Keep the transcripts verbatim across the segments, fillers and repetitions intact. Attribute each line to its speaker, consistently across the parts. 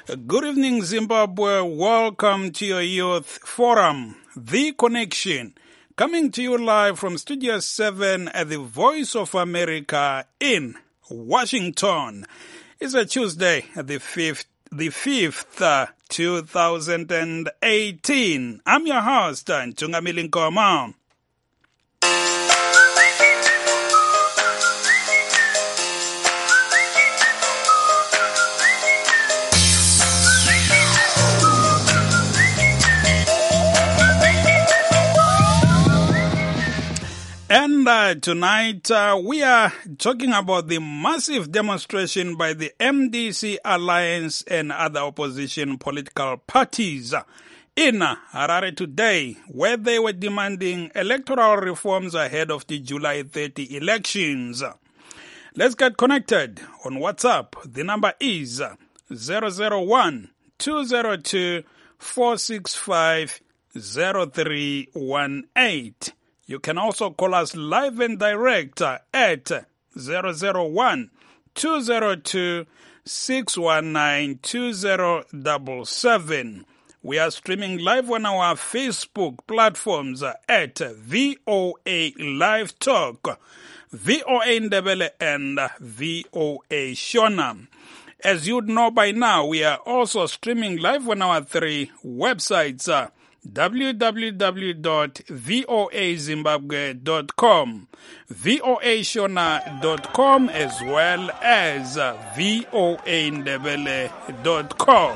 Speaker 1: Good evening, Zimbabwe. Welcome to your Youth Forum, The Connection, coming to you live from Studio seven at the Voice of America in Washington. It's a Tuesday, the fifth, the fifth, uh, two thousand eighteen. I'm your host, Ntungamili Nkoma. And uh, tonight uh, we are talking about the massive demonstration by the M D C Alliance and other opposition political parties in Harare today, where they were demanding electoral reforms ahead of the July thirtieth elections. Let's get connected on WhatsApp. The number is zero zero one, two zero two, four six five, zero three one eight. You can also call us live and direct at zero zero one, two zero two, six one nine, two zero seven seven. We are streaming live on our Facebook platforms at V O A Live Talk, V O A Ndebele, and V O A Shona. As you'd know by now, we are also streaming live on our three websites, w w w dot voa zimbabwe dot com, voa shona dot com, as well as voa ndebele dot com.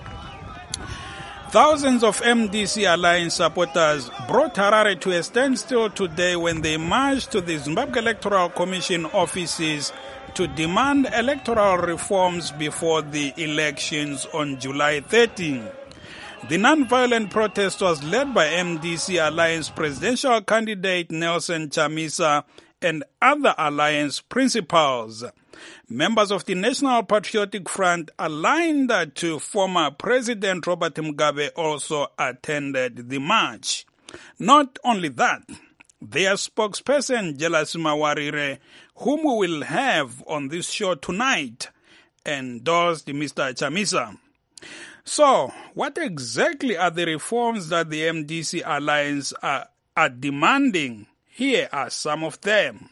Speaker 1: Thousands of M D C Alliance supporters brought Harare to a standstill today when they marched to the Zimbabwe Electoral Commission offices to demand electoral reforms before the elections on July thirteenth. The non-violent protest was led by M D C Alliance presidential candidate Nelson Chamisa and other alliance principals. Members of the National Patriotic Front aligned to former President Robert Mugabe also attended the march. Not only that, their spokesperson Jelas Mawarire, whom we will have on this show tonight, endorsed Mister Chamisa. So, what exactly are the reforms that the M D C Alliance are, are demanding? Here are some of them.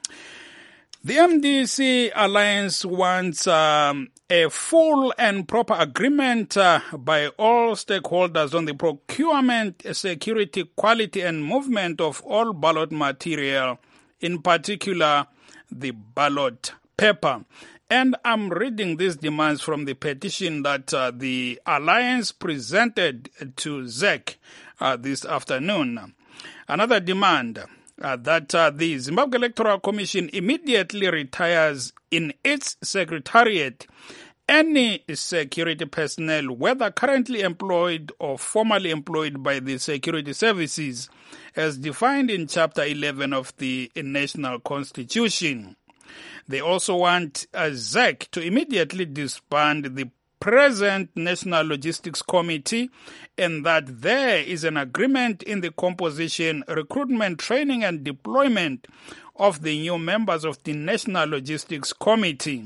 Speaker 1: The M D C Alliance wants um, a full and proper agreement uh, by all stakeholders on the procurement, security, quality, and movement of all ballot material, in particular the ballot paper. And I'm reading these demands from the petition that uh, the Alliance presented to Z E C uh, this afternoon. Another demand uh, that uh, the Zimbabwe Electoral Commission immediately retires in its secretariat any security personnel, whether currently employed or formerly employed by the security services, as defined in Chapter eleven of the National Constitution. They also want uh, Z E C to immediately disband the present National Logistics Committee, and that there is an agreement in the composition, recruitment, training, and deployment of the new members of the National Logistics Committee.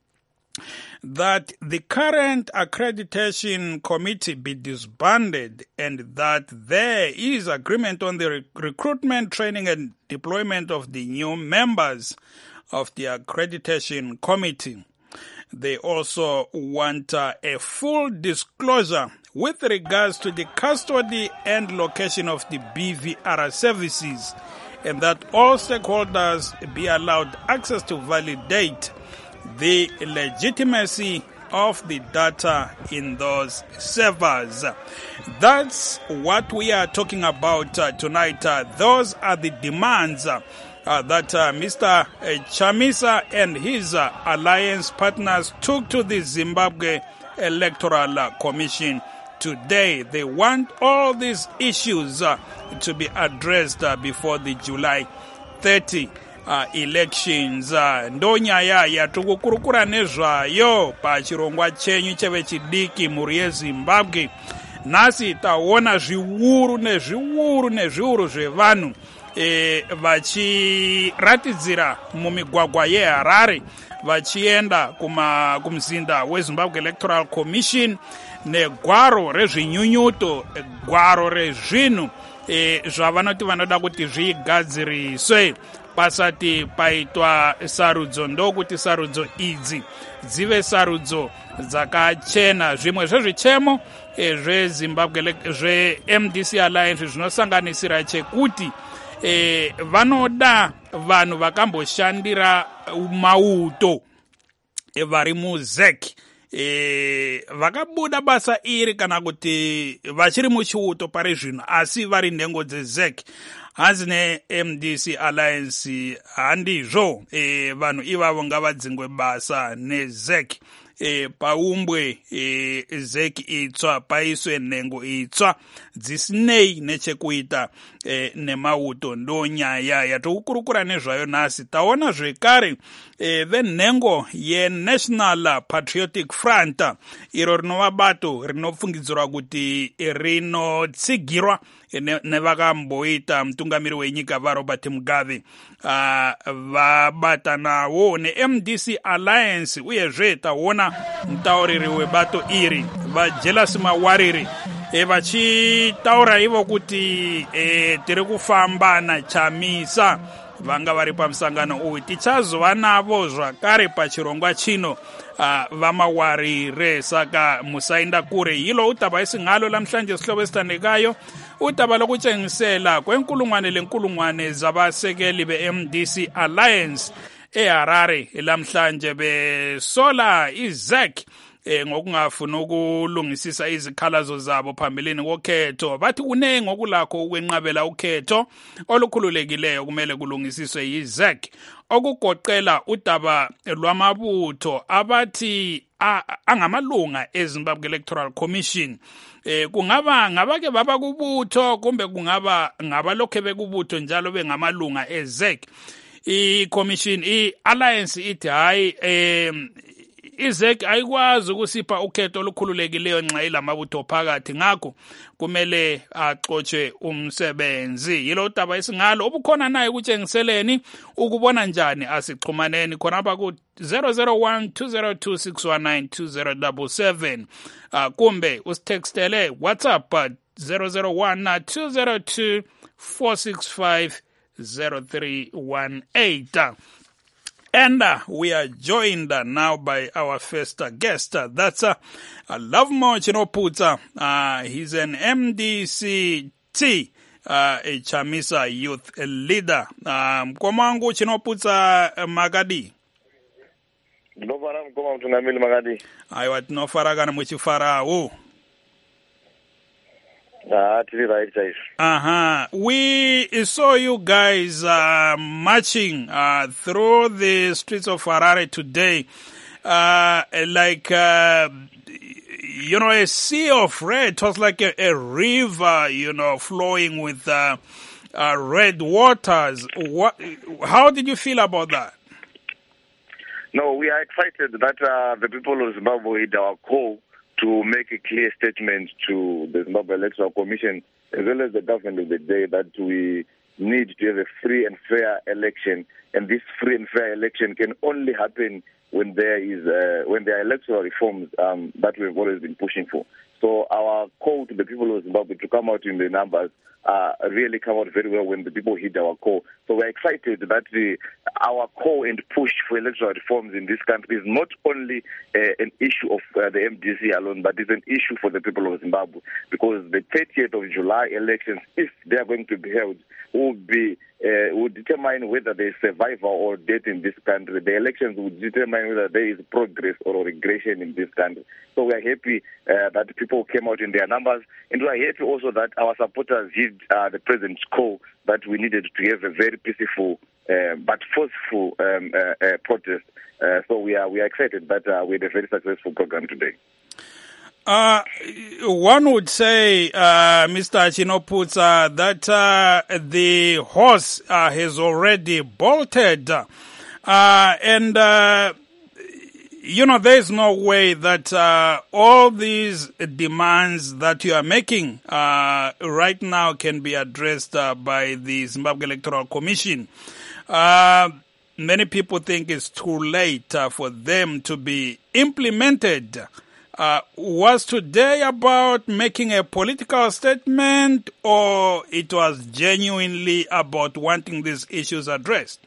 Speaker 1: That the current accreditation committee be disbanded, and that there is agreement on the re- recruitment, training, and deployment of the new members of the accreditation committee. They also want uh, a full disclosure with regards to the custody and location of the B V R services, and that all stakeholders be allowed access to validate the legitimacy of the data in those servers. That's what we are talking about uh, tonight. Uh, those are the demands uh, Uh, that uh, Mister Uh, Chamisa and his uh, alliance partners took to the Zimbabwe Electoral uh, Commission today. They want all these issues uh, to be addressed uh, before the July thirtieth uh, elections. Uh, ndonyaya yatukukurukura nezvayo pachirongwa chenyu cheve chidiki muri yeZimbabwe. Nasi taona zviuru nezviuru nezviuru zvevanhu E, vachiratidzira mumigwagwa yeHarare vachienda kuma kumzinda weZimbabwe Electoral Commission negwaro rezvinyunyuto, gwaro rezvinhu e, zvavanoti vanoda kuti zvigadziriswe pasati paitwa sarudzo. Ndokuti sarudzo idzi dzive sarudzo dzakachena. Zvimwe zvezvichemo e, zveZimbabwe zve-M D C Alliance zvinosanganisira chekuti e, vanoda vanhu vakamboshandira mauto e, vari muZ E C e, vakabuda basa iri kana kuti vachiri muchiuto pari zvino asi vari nhengo dzeZ E C. Hanzi ne-M D C Alliance handizvo e, vanhu ivavo ngavadzingwe basa neZ E C. E, paumbwe e, Z E C itsva, paiswe nhengo itsva dzisinei nechekuita e, nemauto. Ndo nyaya yatokukurukura nezvayo nhasi. Taona zvekare e, venhengo yeNational Patriotic Front, iro rinova bato rinofungidzirwa kuti rinotsigirwa nevakamboita mutungamiri wenyika vaRobert Mugabe, uh, vabatanawo neM D C Alliance. Uyezve taona mutauriri webato iri vaJelas Mawarire e, vachitaura ivo kuti e, tiri kufamba naChamisa. Vanga vari pamusangano uyu. Tichazova navo zvakare pachirongwa chino uh, vaMawarire, saka musaenda kure. Hilo utaba isingalo lamhlanje sihlobo esithandekayo, utaba lokutshengisela kwenkulungwane lenkulungwane zabasekeli be-M D C Alliance eHarare lamhlanje besola iZ E C eh, ngokungafuni ukulungisisa izikhalazo zabo phambilini kokhetho. Bathi kunengi okulakho ukwenqabela ukhetho olukhululekileyo kumele kulungisiswe yiZ E C, okugoqela udaba lwamabutho abathi angamalunga eZimbabwe Electoral Commission. Eh, kungaba ngabake baba kubutho kumbe kungaba ngabalokhe bekubutho njalo bengamalunga eZ E C. I-commission i-alliance ithi hayi eh iZ E C ayikwazi ukusipha ukhetho olukhululekileyo nxa ilamabutho phakathi, ngakho kumele axotshe umsebenzi. Yilo udaba esingalo obukhona naye kutshengiseleni. Ukubona njani asixhumaneni khonapha ku zero zero one two zero two six one nine two zero seven seven uh, kumbe usitextele WhatsApp zero zero one two zero two four six five zero three one eight. And uh, we are joined uh, now by our first uh, guest. Uh, that's uh, uh, Lovemore Chinoputsa. Uh, he's an M D C T, uh, a Chamisa youth leader. Mkomangu um, Chinoputsa uh, Magadi.
Speaker 2: Ndofara mkoma mtungamili Magadi.
Speaker 1: Aiwa tinofaragana muchifarawo.
Speaker 2: Ah, right,
Speaker 1: uh-huh. We saw you guys uh, marching uh, through the streets of Harare today, uh, like, uh, you know, a sea of red. It was like a, a river, you know, flowing with uh, uh, red waters. What? How did you feel about that?
Speaker 2: No, we are excited that uh, the people of Zimbabwe hit our call to make a clear statement to the Zimbabwe Electoral Commission as well as the government of the day that we need to have a free and fair election, and this free and fair election can only happen when there is uh, when there are electoral reforms um, that we've always been pushing for. So our call to the people of Zimbabwe to come out in the numbers uh, really come out very well when the people heed our call. So we're excited that the, our call and push for electoral reforms in this country is not only uh, an issue of uh, the M D C alone, but it's an issue for the people of Zimbabwe, because the thirtieth of July elections, if they are going to be held, will be uh, will determine whether there is survival or death in this country. The elections will determine whether there is progress or regression in this country. So we are happy uh, that people came out in their numbers, and we are happy also that our supporters heed uh, the president's call that we needed to have a very peaceful uh, but forceful um, uh, uh, protest. Uh, so we are we are excited that uh, we had a very successful program today.
Speaker 1: Uh, one would say, uh, Mister Chinoputsa, that uh, the horse uh, has already bolted. Uh, and, uh, you know, there is no way that uh, all these demands that you are making uh, right now can be addressed uh, by the Zimbabwe Electoral Commission. Uh, many people think it's too late uh, for them to be implemented. Uh, was today about making a political statement, or it was genuinely about wanting these issues addressed?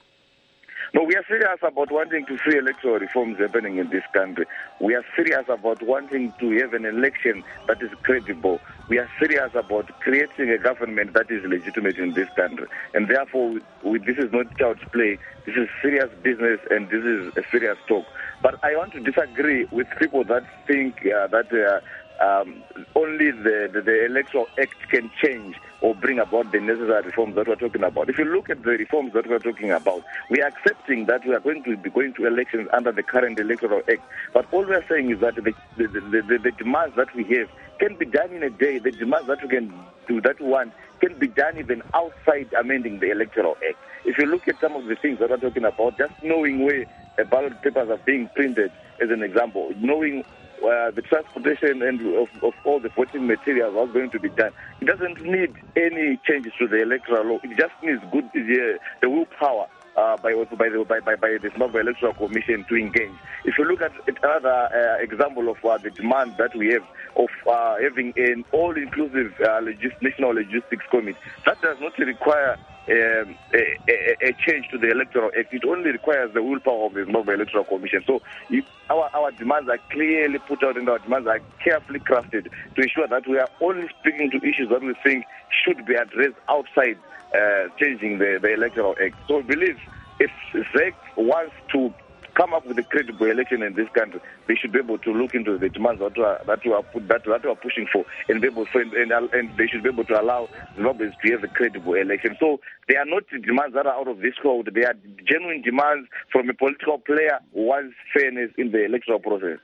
Speaker 2: No, we are serious about wanting to see electoral reforms happening in this country. We are serious about wanting to have an election that is credible. We are serious about creating a government that is legitimate in this country. And therefore, we, we, this is not child's play. This is serious business, and this is a serious talk. But I want to disagree with people that think uh, that uh, um, only the, the, the Electoral Act can change or bring about the necessary reforms that we're talking about. If you look at the reforms that we're talking about, we are accepting that we are going to be going to elections under the current Electoral Act. But all we're saying is that the, the, the, the, the demands that we have can be done in a day. The demands that we can do, that we want, can be done even outside amending the Electoral Act. If you look at some of the things that we're talking about, just knowing where uh, ballot papers are being printed, as an example, knowing Uh, the transportation and of, of all the voting materials are going to be done. It doesn't need any changes to the electoral law. It just needs good uh, the willpower uh, by by the by by, by the Zimbabwe Electoral Commission to engage. If you look at another uh, example of uh, the demand that we have of uh, having an all-inclusive uh, logis- national logistics committee, that does not require Um, a, a, a change to the Electoral Act. It only requires the willpower of the Zimbabwe Electoral Commission. So if our, our demands are clearly put out and our demands are carefully crafted to ensure that we are only speaking to issues that we think should be addressed outside uh, changing the, the Electoral Act. So I believe if Z E C wants to come up with a credible election in this country, they should be able to look into the demands that we are, that we are, put, that, that we are pushing for, and be able to, and, and they should be able to allow Zimbabweans to have a credible election. So they are not demands that are out of this world. They are genuine demands from a political player who wants fairness in the electoral process.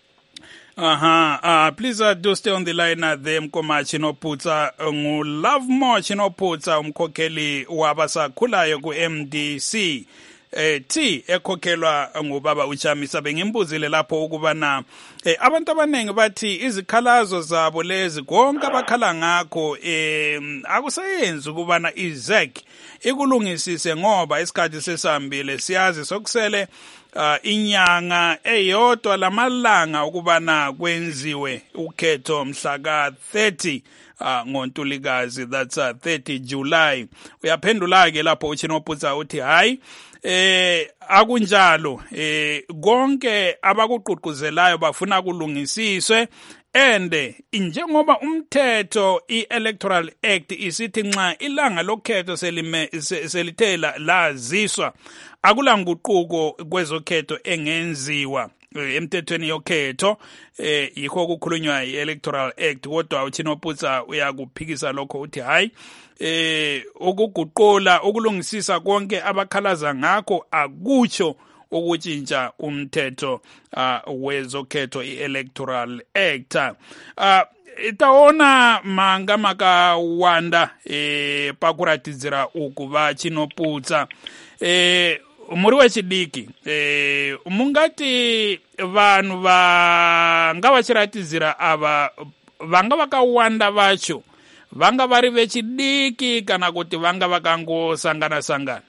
Speaker 1: Uh-huh. Uh, please uh, do stay on the line uh, there Mkoma Chinoputsa ngu-Love More Chinoputsa umkhokheli wabasakhulayo ku-M D C. Eh T ekhokhelwa ngubaba uChamisa. Bengimbuzile lapho ukubana eh abantu abanengi bathi izikhalazo zabo lezi konke abakhala ngakho eh akusayenzi ukubana iZ E C ikulungisise ngoba isikhathi sesambile siyazi sokusele uh, inyanga eyodwa lamalanga ukubana kwenziwe ukhetho mhla ka thirty Uh, ngoNtulikazi, that's uh, thirty July. Uyaphendula ke lapho uChinoputsa uthi hayi eh akunjalo eh konke abakuqhuquzelayo bafuna kulungisiswe, and njengoba umthetho i-Electoral Act isithi nxa ilanga lokhetho selime selithela laziswa akulanguquko kwezokhetho engenziwa emthethweni yokhetho eh yikho kukhulunywa i-Electoral Act. Kodwa uChinoputsa uyakuphikisa lokho uthi hayi eh ukuguqula ukulungisisa konke abakhalaza ngakho akutsho ukutshintsha umthetho uh, wezokhetho i-Electoral Act. uh, itaona manga makawanda eh pakuratidzira uku va Chinoputsa eh muri wechidiki eh mungati vanhu vanga vachiratidzira ava vanga vakawanda vacho vanga vari vechidiki kana kuti vanga vakangosangana sangana?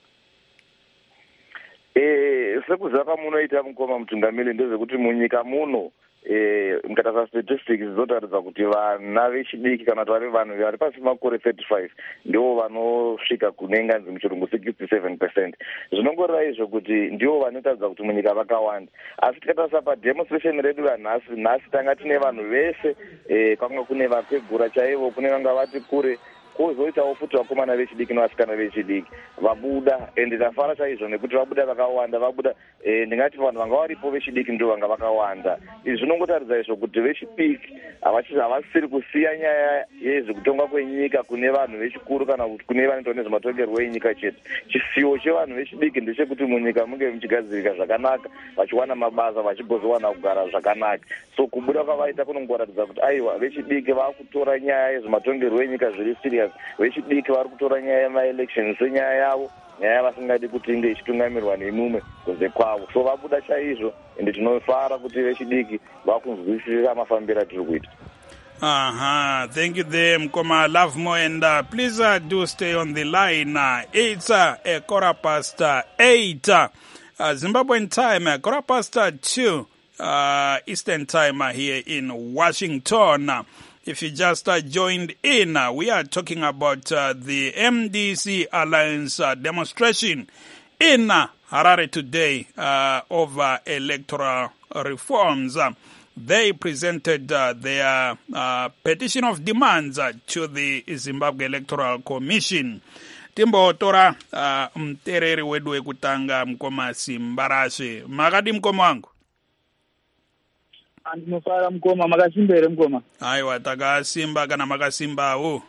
Speaker 2: Eh sekuzaka munoita Mukoma Mutungamiri ndezvekuti munyika muno eh mukatasa statistics zvotaridza kuti vana vechidiki kana kuti vari vanhu vari pasi makore thirty-five ndivo vanosvika kunenga muchirungu sixty-seven percent. Zvinongoreva izvo kuti ndivo vanotaridza kuti munyika vakawanda. Asi tikatasa pademonstration redu ranhasi nhasi tanga tine vanhu vese eh kwanga kune vapegura chaivo, kune vanga vati kure, kozoitawo futi vakomana vechidiki nevasikana vechidiki vabuda, ende tafara chaizvo nekuti vabuda vakawanda. Vabuda eh, ndingati vanhu vanga varipo vechidiki ndivo vanga vakawanda. Izvi zvinongotaridza izvo kuti vechidiki havasiri kusiya nyaya yezvekutonga kwenyika kune vanhu vechikuru kana kuti kune vanoita nezvematongerwo enyika chete. Chisiwo chevanhu vechidiki ndechekuti munyika munge muchigadzirika zvakanaka, vachiwana mabasa, vachigozowana kugara zvakanaka. So kubuda kwavaita kunongoratidza kuti aiwa vechidiki vakutora nyaya yezvematongerwo enyika zviri serious. Vechidiki vari kutora nyaya yema-elections senyaya yavo, nyaya vasingadi kuti inge ichitungamirwa nemumwe kunze kwavo. So vabuda chaizvo, ende tinofara kuti vechidiki vakunzwisisa mafambiro atiri kuita.
Speaker 1: Uh-huh. Thank you there, Mkoma Lovemore. And uh, please uh, do stay on the line. Uh, it's uh, a quarter past uh, eight. Uh, Zimbabwean time, uh, quarter past uh, two uh, Eastern time uh, here in Washington. Uh, if you just uh, joined in, uh, we are talking about uh, the M D C Alliance uh, demonstration in uh, Harare today uh, over electoral reforms. Uh, They presented uh, their uh, petition of demands uh, to the Zimbabwe Electoral Commission. Timbo tora uh, mtereri wedu wekutanga Mkoma Simbarashe. Makadi Mkoma wangu?
Speaker 3: Andinofara Mkoma, makasimba ere Mkoma?
Speaker 1: Aiwa, takasimba kana makasimba u?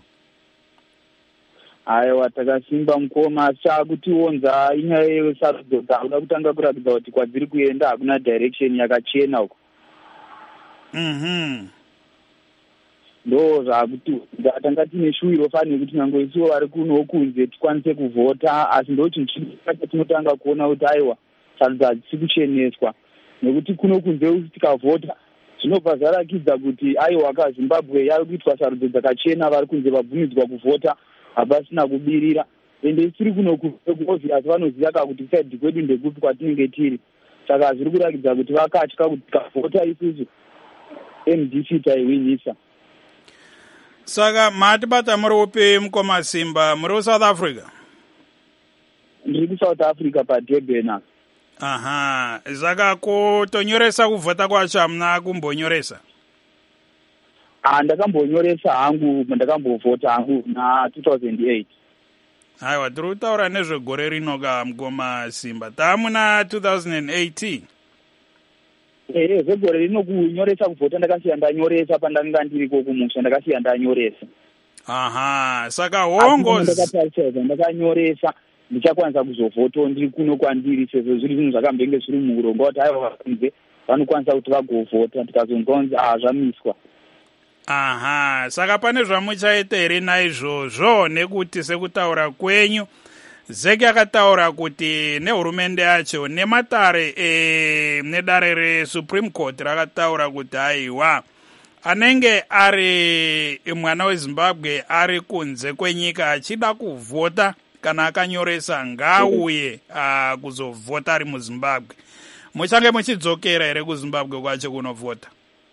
Speaker 3: Aiwa, takasimba Mkoma, chakutiwonza inyaya yesarudzo dzakuda kutanga kuratidza kuti kwadziri kuenda hakuna direction yakachena uko.
Speaker 1: Mhm.
Speaker 3: Ndo zvakuti ndatanga tine shuwiro fani kuti nango isiwo vari kuno kunze tikwanise kuvhota, asi ndo chinhu chatinotanga kuona kuti aiwa sarudzo hadzisi kucheneswa, nekuti kuno kunze tikavhota zvinobva zvarakidza kuti aiwa kaZimbabwe yari kuitwa sarudzo dzakachena, vari kunze vabvumidzwa kuvhota hapasina kubirira, ende isiri kuno kunze kuobvious vanoziva ka kuti kusaidhi kwedu ndekupi kwatinenge tiri, saka zviri kurakidza kuti vakatya kuti tikavhota isusu M D C taiwinisa.
Speaker 1: Saka matibata muri upi Mkoma Simba, muri South Africa?
Speaker 3: Ndiri South Africa paDurban.
Speaker 1: Aha, zaka kutonyoresa kuvhota kwacho hamuna kumbonyoresa?
Speaker 3: Ah, ndakambonyoresa hangu, ndakambovhota hangu na two thousand eight.
Speaker 1: Aiwa, tiri kutaura nezvegore rino ka Mkoma Simba. Tamuna two thousand eighteen.
Speaker 3: Eh, zvegore rino kunyoresa kuvhota ndakasiya ndanyoresa pandanga ndiriko kumusha, ndakasiya ndanyoresa.
Speaker 1: Aha, saka hongo
Speaker 3: ndakatarisa ndakanyoresa ndichakwanisa kuzovhota ndiri kuno kwandiri sezvo zviri zvinhu zvakambenge zviri muurongwa kuti aiwa vakunze vanokwanisa kuti vagovhota, tikazonzonzi ah zvamiswa.
Speaker 1: Aha, saka pane zvamuchaita here naizvozvo, nekuti sekutaura kwenyu Zeki akataura kuti nehurumende yacho nematare e, nedare reSupreme Court rakataura kuti aiwa anenge ari mwana weZimbabwe ari kunze kwenyika achida kuvhota kana akanyoresa ngauye uh, kuzovhota ari muZimbabwe. Muchange muchidzokera here kuZimbabwe kwacho kunovhota?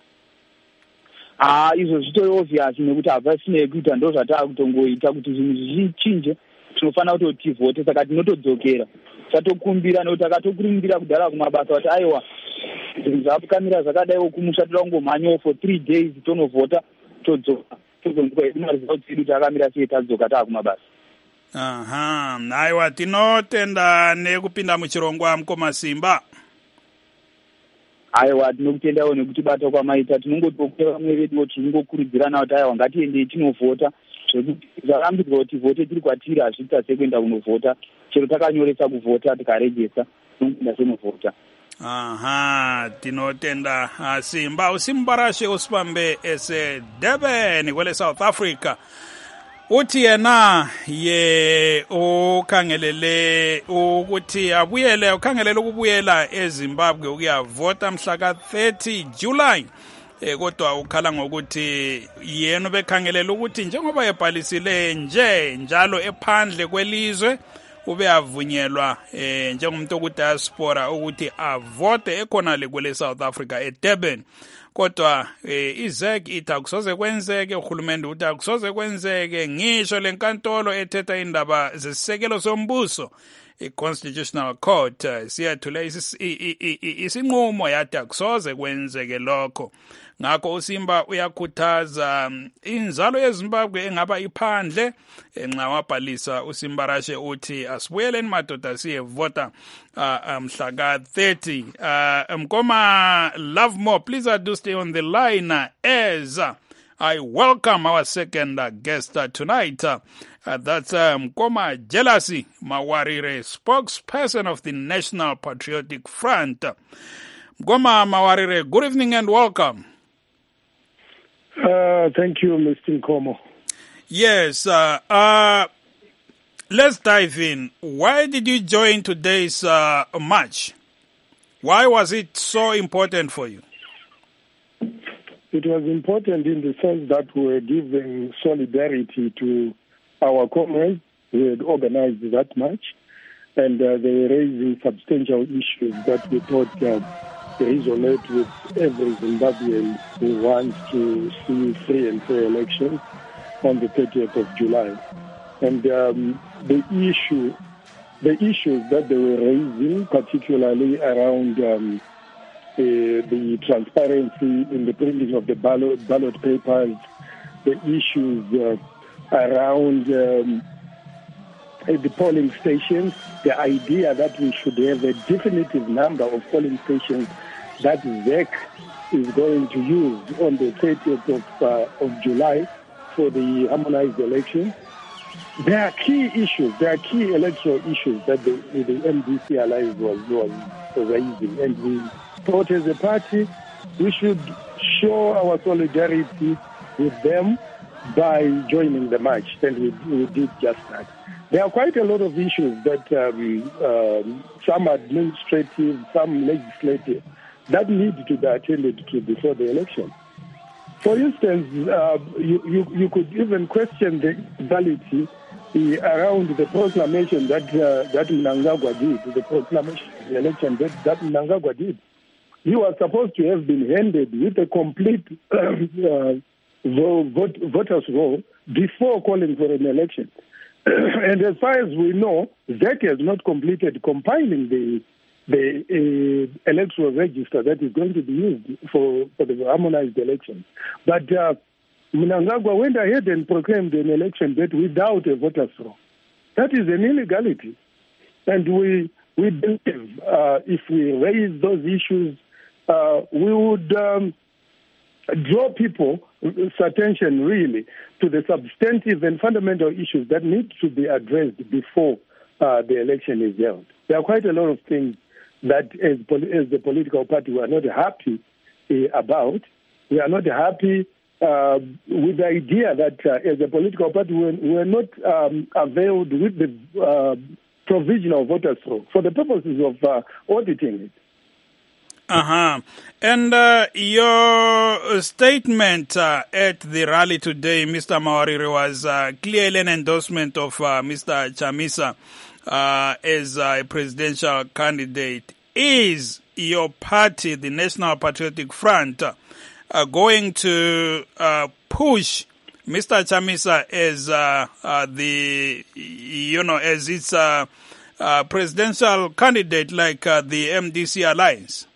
Speaker 3: Ah, izvo zvitori obvious nekuti hapasine kuita ndo zvataa kutongoita kuti zvinhu zvichinje tinofanira kuti tivhote, saka tinotodzokera tatokumbira nekuti akatokurumbira kudhara kumabasa kuti aiwa zvinhu zvakamira zvakadaiwo kumusha toda kungomhanyawo for three days tonovhota todzoka tozonzwa edu maresults edu takamira sei tadzoka taakumabasa.
Speaker 1: Aha, aiwa tinotenda nekupinda muchirongwa Mkoma Simba.
Speaker 3: Aiwa tinokutendawo nekuti bata kwamaita, tinongotokuta vamwe veduwo tinongokurudzirana kuti aiwa ngatiendei tinovhota, zvakambidzwa kuti vhote tiri kwatiri hazviita sekuenda kunovhota, chero takanyoresa kuvhota tikarejesa tinongoenda tinovhota.
Speaker 1: Aha, tinotenda Simba. Usimbarashe usipambe ese Durban kwele South Africa. Uthi yena ye ukhangelele ukuthi abuyele ukhangelele ukubuyela eZimbabwe ukuyavota mhla ka thirty July. Eh kodwa ukhala ngokuthi yena bekhangelela ukuthi njengoba ebhalisile nje njalo ephandle kwelizwe ube avunyelwa eh njengomuntu ku diaspora ukuthi avote ekhona le kwele South Africa eDurban. Kodwa eh, izek ithi akusoze kwenzeke, uhulumende uthi akusoze kwenzeke, ngisho lenkantolo ethetha indaba zesisekelo sombuso i-Constitutional Court uh, siyathula isinqumo yathi akusoze kwenzeke lokho. Ngakho uSimba uyakhuthaza um, inzalo yeZimbabwe engaba iphandle enxa wabhalisa uSimbarashe uthi asibuyeleni madoda siyevota uh, mhla ka thirty. uh, Mkoma Lovemore, please uh, do stay on the line uh, as uh, I welcome our second uh, guest uh, tonight. Uh, uh, that's uh, Mkoma Jealousy Mawarire, spokesperson of the National Patriotic Front. Mkoma Mawarire, good evening and welcome.
Speaker 4: Uh, thank you, Mister Nkomo.
Speaker 1: Yes, uh, uh, let's dive in. Why did you join today's uh, march? Why was it so important for you?
Speaker 4: It was important in the sense that we were giving solidarity to our comrades who had organized that march, and uh, they were raising substantial issues that we thought uh, resonate with every Zimbabwean who wants to see free and fair elections on the thirtieth of July. And um, the issue, the issues that they were raising, particularly around um, uh, the transparency in the printing of the ballot, ballot papers, the issues uh, around um, uh, the polling stations, the idea that we should have a definitive number of polling stations that Z E C is going to use on the thirtieth of, uh, of July for the harmonized elections. There are key issues, there are key electoral issues that the, the M D C Alliance was, was raising. And we thought as a party we should show our solidarity with them by joining the march, and we, we did just that. There are quite a lot of issues that um, um, some administrative, some legislative, that need to be attended to before the election. For instance, uh, you, you, you could even question the validity uh, around the proclamation that uh, that Mnangagwa did, the proclamation of the election that, that Mnangagwa did. He was supposed to have been handed with a complete uh, vote, voters' roll before calling for an election. And as far as we know, Z E C has not completed compiling the the uh, electoral register that is going to be used for, for the harmonized elections. But uh, Mnangagwa went ahead and proclaimed an election date without a voters' roll. That is an illegality. And we we believe uh, if we raise those issues, uh, we would um, draw people's attention really to the substantive and fundamental issues that need to be addressed before uh, the election is held. There are quite a lot of things that as, as the political party we are not happy uh, about. We are not happy uh, with the idea that uh, as a political party we are not um, availed with the uh, provisional voters' roll for the purposes of uh, auditing it.
Speaker 1: Uh-huh. And uh, your statement uh, at the rally today, Mister Mawarire, was uh, clearly an endorsement of uh, Mister Chamisa uh, as a presidential candidate. Is your party, the National Patriotic Front, uh, going to uh, push Mister Chamisa as uh, uh, the, you know, as its uh, uh, presidential candidate like uh, the M D C Alliance?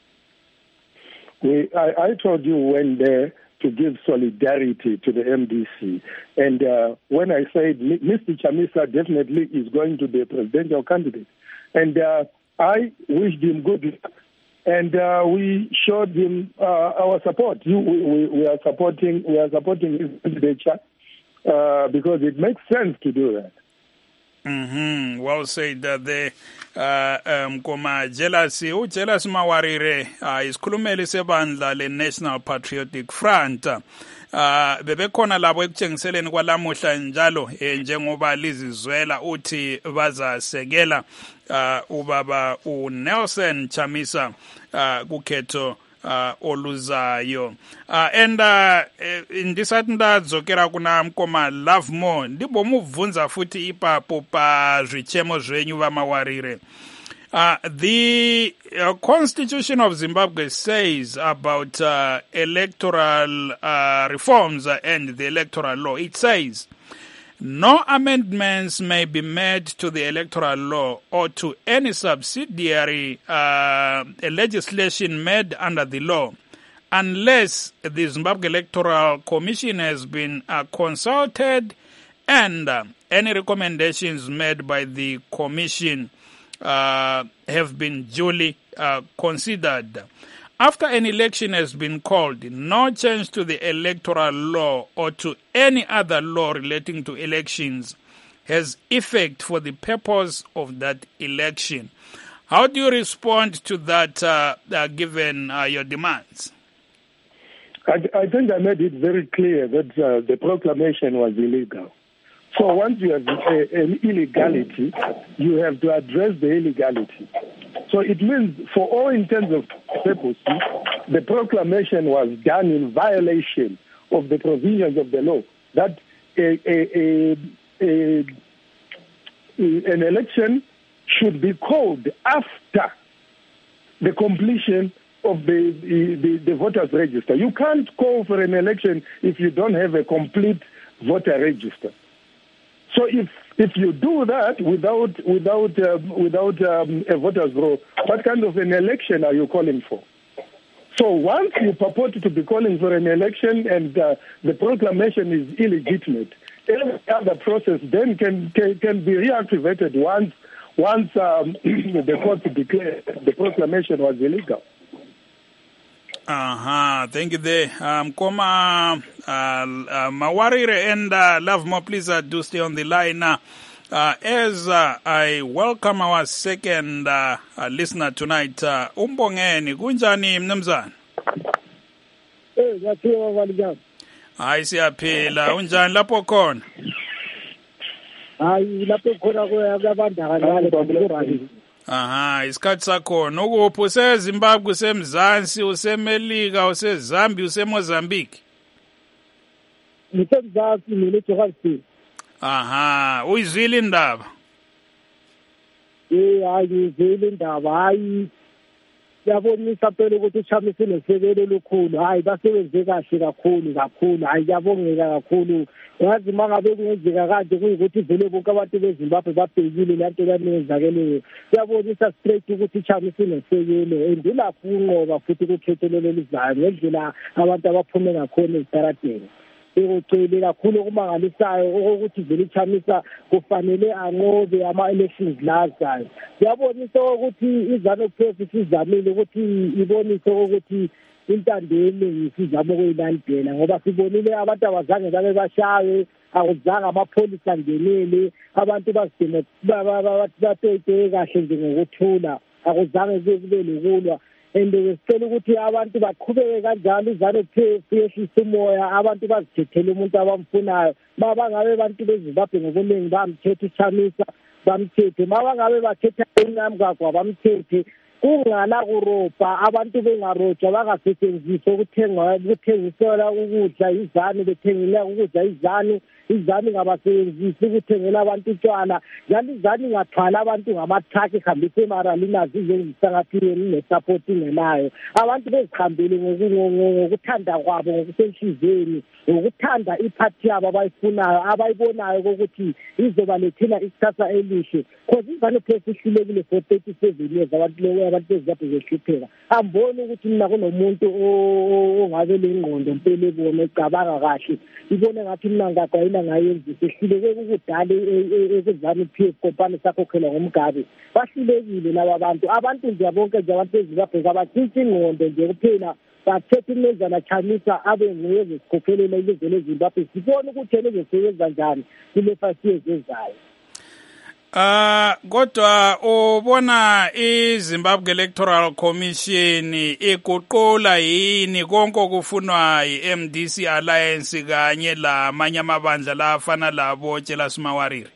Speaker 4: We, I, I told you when there to give solidarity to the M D C. And uh, when I said Mister Chamisa definitely is going to be a presidential candidate. And uh, I wished him good luck. And uh, we showed him uh, our support. You, we, we, we are supporting we are supporting his candidature uh, because it makes sense to do that.
Speaker 1: Mm-hmm. Well said. Uh, the uh, um, Koma Jealousy, u Jealous Mawarire uh, isikhulumeli sebandla le National Patriotic Front. Uh, bebekhona labo ekutshengiseleni kwalamuhla njalo eh, njengoba lizizwela uthi bazasekela uh, ubaba uNelson Chamisa uh, kukhetho uh, oluzayo uh, and uh, ndisathi ndadzokera kuna mkoma Love More ndibo mubvunza futhi ipapo pa zvichemo zvenyu vaMawarire. Uh, the uh, Constitution of Zimbabwe says about uh, electoral uh, reforms and the electoral law. It says, no amendments may be made to the electoral law or to any subsidiary uh, legislation made under the law unless the Zimbabwe Electoral Commission has been uh, consulted and uh, any recommendations made by the Commission Uh, have been duly uh, considered. After an election has been called, no change to the electoral law or to any other law relating to elections has effect for the purpose of that election. How do you respond to that, uh, uh, given uh, your demands?
Speaker 4: I, I think I made it very clear that uh, the proclamation was illegal. So once you have a, an illegality, you have to address the illegality. So it means, for all intents and purposes, the proclamation was done in violation of the provisions of the law. That a, a, a, a, an election should be called after the completion of the, the, the voters' register. You can't call for an election if you don't have a complete voter register. So if if you do that without without um, without um, a voters' roll, what kind of an election are you calling for? So once you purport to be calling for an election and uh, the proclamation is illegitimate, every other process then can can, can be reactivated once once um, the court declared the proclamation was illegal.
Speaker 1: Uh-huh. Thank you there. Um, Koma uh, uh, Mawarire and uh, Love More, please uh, do stay on the line. Uh, uh, as uh, I welcome our second uh, uh, listener tonight, uh, Umbongeni, kunjani mnumzana?
Speaker 5: Eh, ngiyaphiwa kanjani?
Speaker 1: Hayi siyaphila, unjani lapho khona?
Speaker 5: Hayi lapho khona kuyabandakanya kancane.
Speaker 1: Aha, isikhathi sakhona ukuphi? useZimbabwe, usemzansi, usemelika, usezambia, useMozambique?
Speaker 5: Ngisemzansi mina eJohannesburg.
Speaker 1: Aha, uyizwile indaba?
Speaker 5: Eh, hayi ngizwile indaba. Hayi siyabonisa phela ukuthi uChamisa unesekelo olukhulu. Hayi basebenze kahle kakhulu kakhulu. Hayi kuyabongeka kakhulu. Yazi mangabe kungenzeka kanje kuyikuthi vele bonke abantu beZimbabwe babhekile lento yanezakeleyo. Siyabonisa straight ukuthi uChamisa unesekelo endilapho unqoba futhi ukukhethelelo lizayo ngendlela abantu abaphume ngakhona ezitaradeni. Ekucela kakhulu kumangalisayo ukuthi vele uChamisa kufanele anqobe ama-elections lazayo. Siyabonisa ukuthi iZANU-P F isizamile ukuthi ibonise ukuthi intandeni ngisizama ukuyilandela ngoba sibonile abantu abazange babe bashaye, akuzange amapholisa angenele, abantu bazideme batete kahle nje ngokuthula, akuzange kube lokulwa. And sicela ukuthi abantu baqhubeke kanjalo, iZANU-P F yehlisa umoya, abantu bazithethele umuntu abamfunayo. Mabangabe abantu beZimbabwe ngobuningi bamthethe uChamisa, bamthethe. Mabangabe bakhetha uNamgagwa bamthethe. Kungala kuropa abantu bengarojwa bangasetshenziswa ukuthenga ukuthengisela ukudla iZANU, bethengela ukudla iZANU, iZANU ngabasebenzisi ukuthengela abantu utshwala, njalo iZANU ingathwala abantu ngamathrakhi ihambise eMaralina zizengisa ngathi ne-support ingelayo. Abantu bezihambele ngokuthanda kwabo, ngokusenhlizweni, ngokuthanda iphathi yabo abayifunayo, abayibonayo ukuthi izobalethela ikusasa elihle. Because iZANU-P F ihlulekile for thirty-seven years abantu leyo abantu bezizaphe zehlupheka. Amboni ukuthi mina kunomuntu ongabe lengqondo impela ebona ecabanga kahle. Ibone ngathi mina ngaqayina ngayenza sehluleke ukudala eZANU-P F kompani sakhokhela ngomgabe. Bahlulekile laba bantu. Abantu nje bonke nje abantu bezizaphe abathinta ingqondo nje kuphela. Bathethe imenzana Chamisa abe nguye ezikhokhelela ilizwe leZimbabwe. Sibone ukuthi yena uzosebenza njani kule five years ezayo.
Speaker 1: Ah, kodwa ubona iZimbabwe Electoral Commission iguqula yini konke okufunwa yi-M D C Alliance kanye lamanye amabandla lafana labo Tshela Mawarire?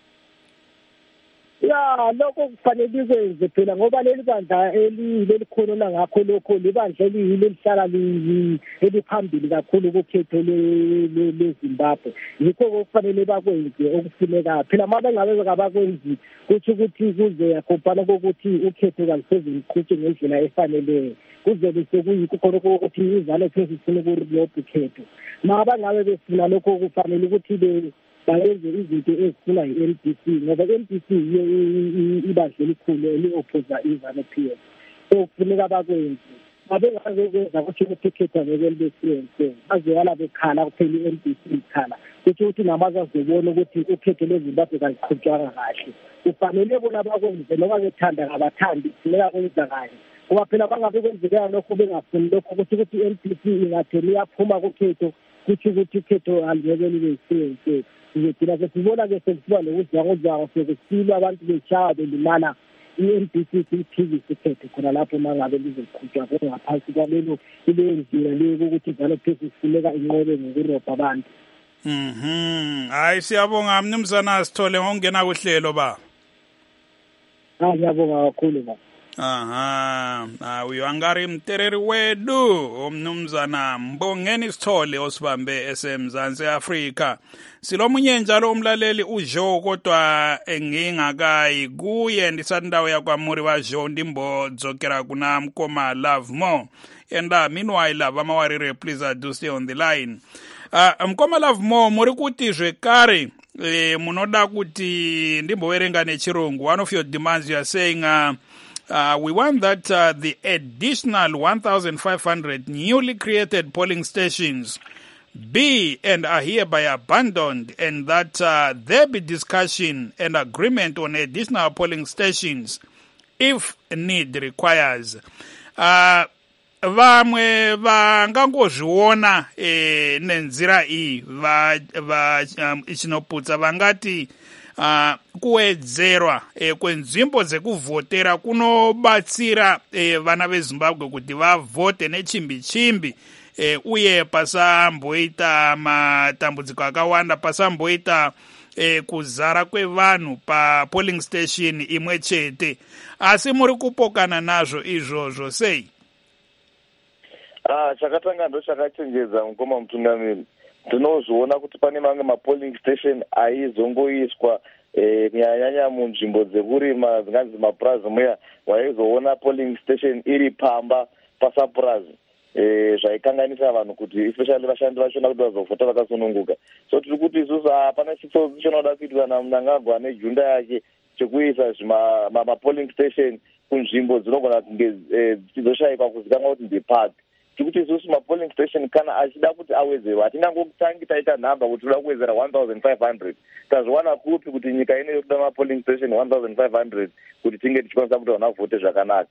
Speaker 5: Ya, lokho kufanele ikwenze phela ngoba leli bandla elikhona ngakho lokho libandla eliyilo elihlala eliphambili kakhulu ukukhetho leZimbabwe. Yikho okufanele bakwenze okufuneka. Phela mabengabe bakwenzi kuthi ukuthi kuze yakhophana ukuthi ukhetho kaliseze liqhutshwe ngendlela efaneleyo. Kuzobe sekuyikho khona ukuthi iZANU-P F ifuna ukulopha ukhetho. Mabangabe befuna lokho kufanele ukuthi bayenze izinto ezifuna yi-M D C ngoba i-M D C ibandla elikhulu eli-opposa iZANU-P F. So kufuneka bakwenze. Babengakwenza ukuthi ukhetho ngeke libesiyenze. Bazekala bekhala kuphela i-M D C ikhala. Kuthi ukuthi namaza zobona ukuthi ukhetho leZimbabwe kaliqhutshwanga kahle. Kufanele bona bakwenze noma bethanda ngabathandi kufuneka kwenza kanye. Ngoba phela bangabe kwenzeka lokho bengafuni lokho ukuthi ukuthi i-M D C ingatheni iyaphuma kukhetho kuthi ukuthi ukhetho alivele libe yisiyenze. Thina sesibona ke sekuba lokuzwakuzwako sekusilwa abantu beshaya belimala i-M D C siphikise ukhetho khona lapho mangabe lizoqhutshwa ngaphansi kwalelo ileyo ndlela leyo ukuthi iZANU-P F ifuneka inqobe ngokurobha abantu.
Speaker 1: Mhm. Hayi siyabonga mnumzana Sithole ngongena kuhlelo ba.
Speaker 5: Ah ngiyabonga kakhulu ba.
Speaker 1: Aha, ah uyangari mtereri wedu umnumzana Mbongeni Sithole osibambe esemzansi Afrika. Silomunye njalo umlaleli uJo kodwa engingakayi kuye ndisandawo yakwaMuri ba Jo ndimbo dzokera kuna Mkoma Love More. And uh, meanwhile abamawarire please do stay on the line. Uh, Mkoma Love More muri kuti zvekare eh, munoda kuti ndimboverenga nechirungu. One of your demands you are saying uh, Uh, we want that uh, the additional one thousand five hundred newly created polling stations be and are hereby abandoned, and that uh, there be discussion and agreement on additional polling stations if need requires. Uh, vamwe vangangozviona eh, nenzira iyi va, va um, ichinoputsa vangati Uh, kuwedzerwa eh, kwenzvimbo dzekuvhotera kunobatsira eh, vana veZimbabwe kuti vavhote nechimbi chimbi eh, uye pasamboita matambudziko akawanda, pasamboita eh, kuzara kwevanhu pa polling station imwe chete. Asi muri kupokana nazvo izvozvo sei?
Speaker 2: Ah, chakatanga ndo chakachenjedza Mukoma mutungamiri. Tinozviona kuti pane mamwe mapolling station aizongoiswa eh, nyanya munzvimbo dzekurima dzinganzi mapurazi muya, waizoona polling station iri pamba pasapurazi eh, zvaikanganisa vanhu kuti especially vashandi vachona kuti vazovhota vakasununguka. So tiri kuti isusu hapana chitsotsi chinoda kuitwa naMnangagwa nejunda yake chekuisa mapolling station kunzvimbo dzinogona kunge dzichizoshayikwa kuzikanwa kuti ndepati. Tikuti isusu mapolling station kana achida kuti awedzerwa hatingangotangi taita nhamba kuti toda kuwedzera one thousand five hundred. Tazviwana kupi kuti nyika ine yokuda mapolling station one thousand five hundred kuti tinge tichikwanisa kuti vanhu vavhote zvakanaka.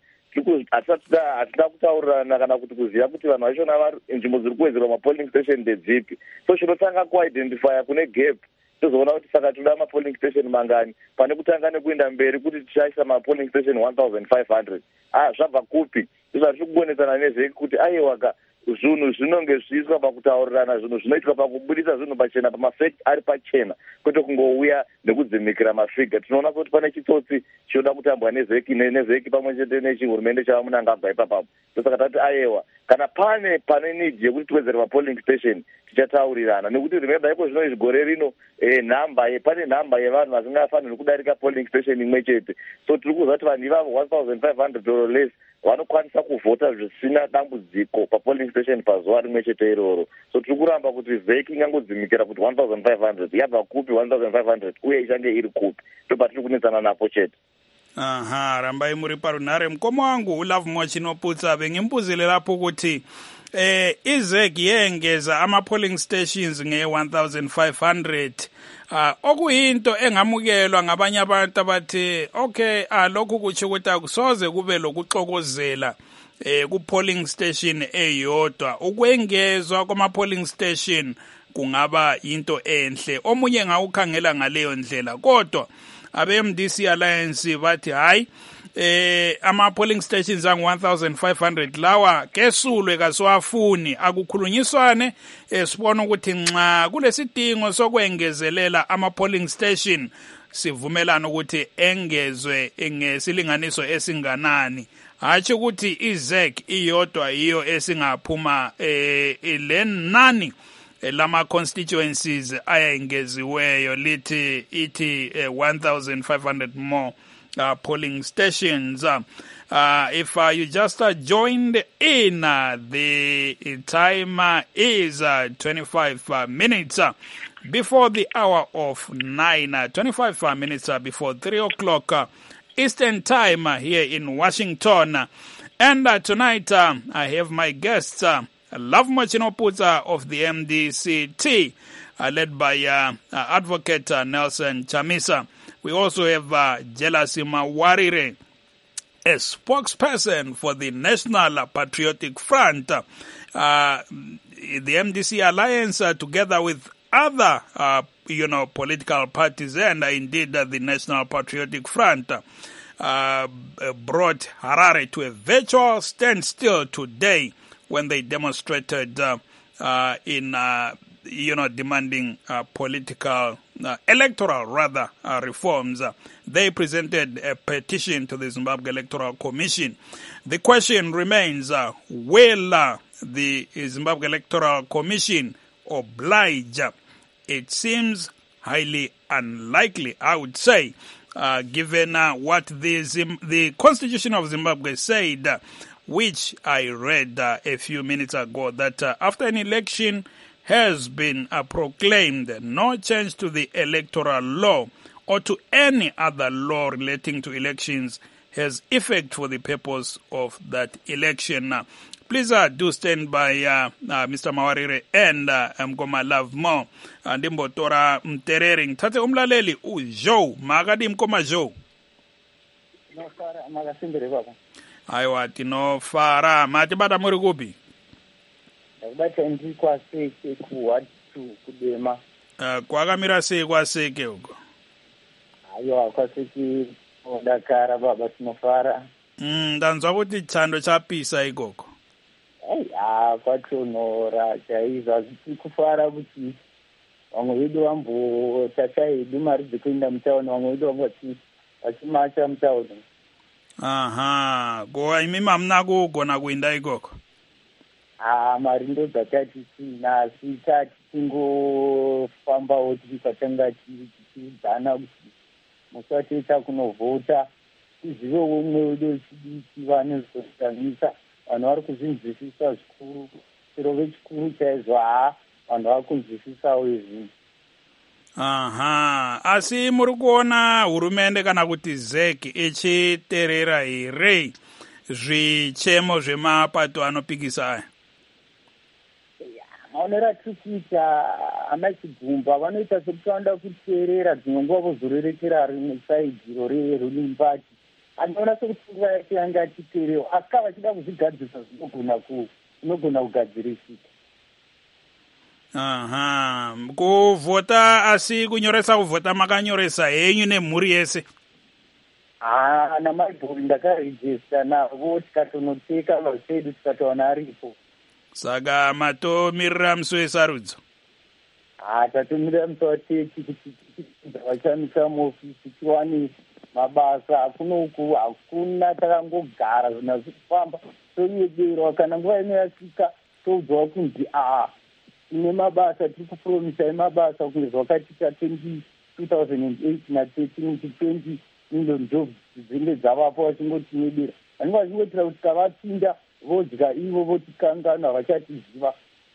Speaker 2: Hatina kutaurirana kana kuti kuziva kuti vanhu vachona nzvimbo dziri kuwedzerwa mapolling station ndedzipi. So chinotanga kuidentifya kune gap tozoona kuti saka toda mapolling station mangani pane kutanga nekuenda mberi kuti tichaisa mapolling station one thousand five hundred. Ah, zvabva kupi? Izvazvi kugonetsana nezveki kuti aiwaka zvinhu zvinonge zviiswa pakutaurirana, zvinhu zvinoitwa pakubudisa zvinhu pachena, pamafekti ari pachena, kwete kungouya nekudzimikira mafiga. Tinoona kuti pane chitsotsi chinoda kutambwa nezeki nezeki pamwe chete nechihurumende chavaMnangagwa ipapapo. Saka tati ayewa kana pane pane need yekuti tiwedzere mapolling station tichataurirana, nekuti remember iko zvino izgore rino eh, nhamba pane nhamba yevanhu vasingafaniri kudarika polling station imwe chete. So tiri kuziva kuti vanhu ivavo one thousand five hundred or less vanokwanisa kuvhota zvisina dambudziko papolling station pazuva rimwe chete iroro. So tiri kuramba kuti vheki ingangodzimikira kuti one thousand five hundred yabva kupi one thousand five hundred uye ichange iri kupi, ndopa tiri kunetsana napo chete.
Speaker 1: Aha, rambai muri parunhare. Mukoma wangu uLove More Chinoputsa bengimbuzile lapho ukuthi eh izeki yengeza ama polling stations nge one thousand five hundred. Uh, okuyinto engamukelwa ngabanye abantu abathi okay ah lokhu kuthi ukuthi akusoze kube lokuxokozela eh ku polling station eyodwa. Ukwengezwa kwama polling station kungaba into enhle, omunye ngawukhangela ngaleyo ndlela, kodwa abe-M D C Alliance bathi hayi eh ama polling stations ang one thousand five hundred lawa kesulwe kasiwafuni, akukhulunyiswane esibona ukuthi nxa kulesidingo sokwengezelela ama polling station sivumelana ukuthi engezwe ngesilinganiso esinganani, hathi ukuthi izek iyodwa iyo esingaphuma eh lenani lama constituencies ayengeziweyo lithi ithi uh, one thousand five hundred more uh, polling stations. Uh, uh, if uh, you just uh, joined in, uh, the time uh, is uh, twenty-five uh, minutes uh, before the hour of nine, uh, twenty-five uh, minutes uh, before three o'clock uh, Eastern time uh, here in Washington. And uh, tonight uh, I have my guests, uh, Love More Chinoputsa of the M D C T, uh, led by uh, uh, Advocate uh, Nelson Chamisa. We also have uh, Jelasima Warire, a spokesperson for the National Patriotic Front. Uh, the M D C Alliance, uh, together with other, uh, you know, political parties, and uh, indeed uh, the National Patriotic Front, uh, brought Harare to a virtual standstill today when they demonstrated uh, uh, in uh, you know, demanding uh, political, uh, electoral rather, uh, reforms. Uh, they presented a petition to the Zimbabwe Electoral Commission. The question remains, uh, will uh, the Zimbabwe Electoral Commission oblige? It seems highly unlikely, I would say, uh, given uh, what the, Zim- the Constitution of Zimbabwe said, uh, which I read uh, a few minutes ago, that uh, after an election has been uh, proclaimed, no change to the electoral law or to any other law relating to elections has effect for the purpose of that election. Uh, please uh, do stand by uh, uh, Mister Mawarire and uh, Mgoma Love More. Ndimbotora mtereri ngithathe umlaleli uJoe makadi Mkoma Joe.
Speaker 6: Nofara makasimbere baba.
Speaker 1: Aiwa tinofara mati bata muri kupi?
Speaker 6: Ndakubata ndi kwaseke kuwatu kudema.
Speaker 1: Uh, kwakamira sei kwaseke uko?
Speaker 6: Aiwa kwaseke ndakara baba tinofara.
Speaker 1: Mm, ndanzwa kuti chando chapisa ikoko.
Speaker 6: Hey, ah kwatonora chaizva kufara kuti vamwe vedu vambo tashaidi mari dzekuenda mutauni, vamwe vedu vangoti vachimacha mutauni.
Speaker 1: Aha, ko imi mamna kugona kuenda ikoko?
Speaker 6: Ah, mari ndo dzatati sina, asi tati tingofambawo tiri patanga tichiudzana kuti musi watoita kunovhota tizivewo umwe wedu wechidiki vanozoshamisa vanhu vari kuzvinzwisisa zvikuru, chero vechikuru chaizvo haa vanhu vari kunzwisisawo izvinhu.
Speaker 1: Aha, asi muri kuona hurumende kana kuti Z E C ichiterera here zvichemo zvemapato anopikisa aya?
Speaker 6: Maonera tikuita ana Chigumba vanoita sekuti vanoda kuteerera, dzimwe nguva vozorerekera rimwe saidhi rore ruling party. Anoona sekuti nguva yake yanga achiteerewa, asi kana vachida kuzvigadzirisa zvinogona zvinogona kugadzirisika.
Speaker 1: Aha, kuvhota asi kunyoresa kuvhota makanyoresa henyu nemhuri yese?
Speaker 6: Ah, namaibhori ndakarejista navo tikatonoteka vasedu tikatowana aripo.
Speaker 1: Saka matomirira musi wesarudzo?
Speaker 6: Ah, tatomirira musi wateki kuti vachamisa muofisi tiwane mabasa. Hakuna uku, hakuna, takangogara zvona zvikufamba toyederwa. Kana nguva ino yasvika toudzwa kunzi ah ine mabasa, tiri kupromisai mabasa kunge zvakatika two thousand eight na thirteen kuti twenty million jobs dzinge dzavapo, vachingotinedera. Vanenge vachingotira kuti kavapinda vodya ivo votikangana vachatiziva.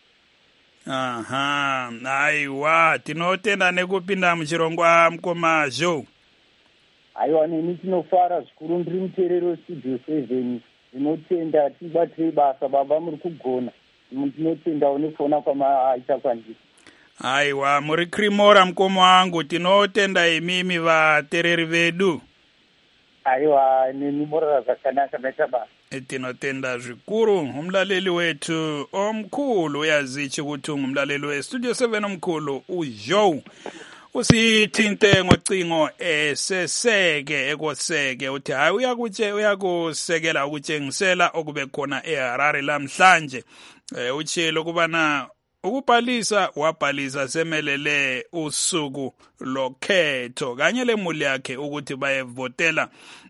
Speaker 1: Aha, aiwa, tinotenda nekupinda muchirongwa Mkoma Joe.
Speaker 6: Aiwa, neni tinofara zvikuru, ndiri muteereri westudio seven. Ndinotenda tibatirei basa, baba muri kugona. Tinotenda unefona kwamaaita kwandiri.
Speaker 1: Aiwa, muri krimora Mkoma wangu, tinotenda imimi vateereri vedu.
Speaker 6: Aiwa, neni morara zvakanaka maita basa.
Speaker 1: Tinotenda zvikuru. Umlaleli wethu omkhulu uyazichi ukuthi ungumlaleli westudio seven omkhulu uJoe usithinte ngocingo eseseke ekoseke uthi hayi uyakutshe uyakusekela ukutshengisela okube khona eHarare lamhlanje. Eh utshilo kubana ukubhalisa wabhalisa semelele usuku lokhetho kanye lemuli yakhe ukuthi bayevotela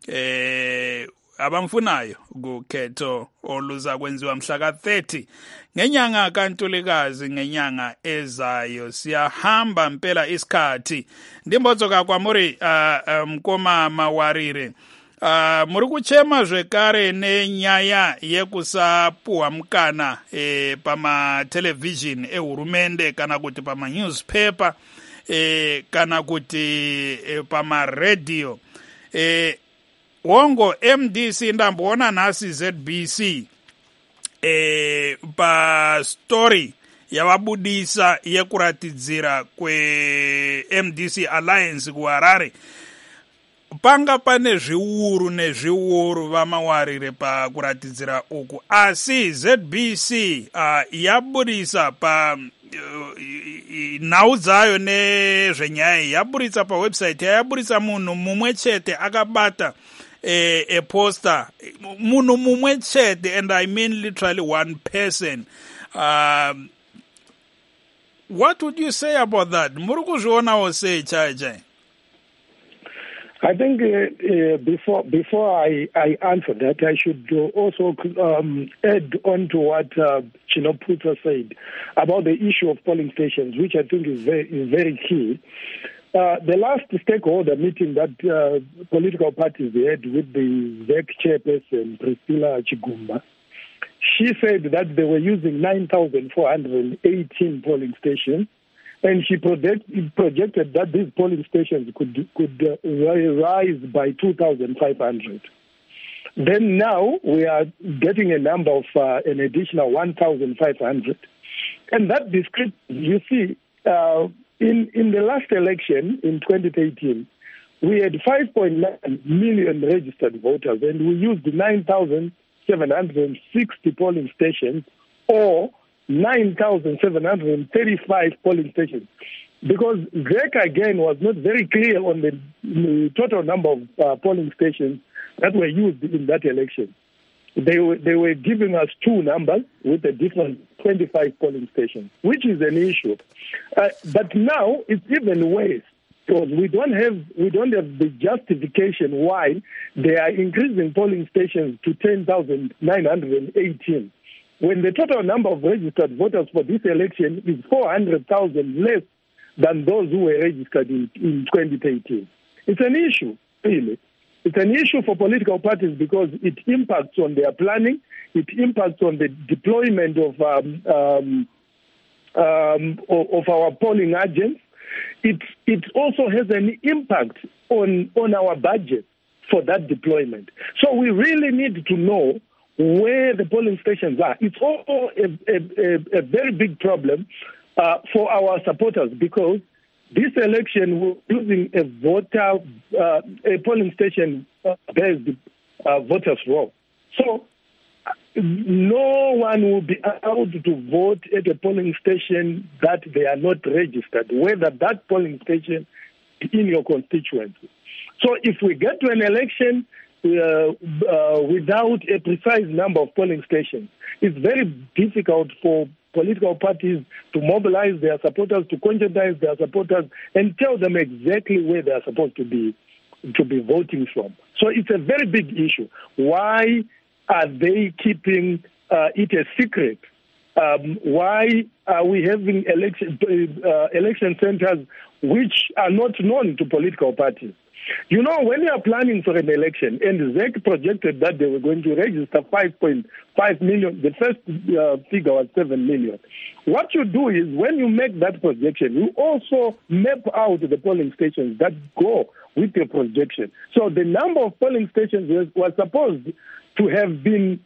Speaker 1: eh abamfunayo kukhetho oluza kwenziwa mhla ka thirty ngenyanga kaNtulikazi ngenyanga ezayo. Siyahamba impela isikhathi. Ndimbotsoka kwa muri uh, Mkoma Mawarire. Uh, muri kuchema zvekare nenyaya yekusapuwa mukana eh, pama television ehurumende kana kuti pama newspaper eh, kana kuti eh, pama radio eh, wongo M D C ndamboona nasi Z B C eh, pa story yavabudisa yekuratidzira kwe M D C Alliance kuHarare panga pane zviuru nezviuru vamawarire pakuratidzira uku, asi Z B C uh, yabudisa pa uh, nhau dzayo nezvenyaya yabudisa pa website yabudisa munhu mumwe chete akabata a, a poster, munhu mumwe chete, and I mean literally one person. Um, What would you say about that? Murukuzhuonawo say chai chai.
Speaker 4: I think uh, uh, before before I, I answer that, I should uh, also um, add on to what uh, Chinoputsa said about the issue of polling stations, which I think is very, is very key. Uh, the last stakeholder meeting that uh, political parties had with the Z E C chairperson, Priscilla Chigumba, she said that they were using nine thousand four hundred eighteen polling stations, and she project, projected that these polling stations could could uh, rise by two thousand five hundred. Then now we are getting a number of uh, an additional one thousand five hundred. And that description, you see, uh, in, in the last election in twenty eighteen, we had five point nine million registered voters, and we used nine thousand seven hundred sixty polling stations, or nine thousand seven hundred thirty-five polling stations, because Z E C again was not very clear on the, the total number of uh, polling stations that were used in that election. They were, they were giving us two numbers with a different twenty-five polling stations, which is an issue. Uh, but now it's even worse, because we don't have we don't have the justification why they are increasing polling stations to ten thousand nine hundred eighteen. When the total number of registered voters for this election is four hundred thousand less than those who were registered in, in twenty eighteen. It's an issue, really. It's an issue for political parties because it impacts on their planning, it impacts on the deployment of um, um, um, of our polling agents. It it also has an impact on, on our budget for that deployment. So we really need to know where the polling stations are. It's also a, a, a very big problem uh, for our supporters, because this election we're using a voter, uh, a polling station uh, based uh, voters roll. So no one will be allowed to vote at a polling station that they are not registered, whether that polling station is in your constituency. So if we get to an election Uh, uh, without a precise number of polling stations, it's very difficult for political parties to mobilize their supporters, to conscientize their supporters, and tell them exactly where they are supposed to be to be voting from. So it's a very big issue. Why are they keeping uh, it a secret? Um, why are we having election uh, election centers which are not known to political parties? You know, when you are planning for an election, and Z E C projected that they were going to register five point five million, the first uh, figure was seven million. What you do is, when you make that projection, you also map out the polling stations that go with your projection. So the number of polling stations was, was supposed to have been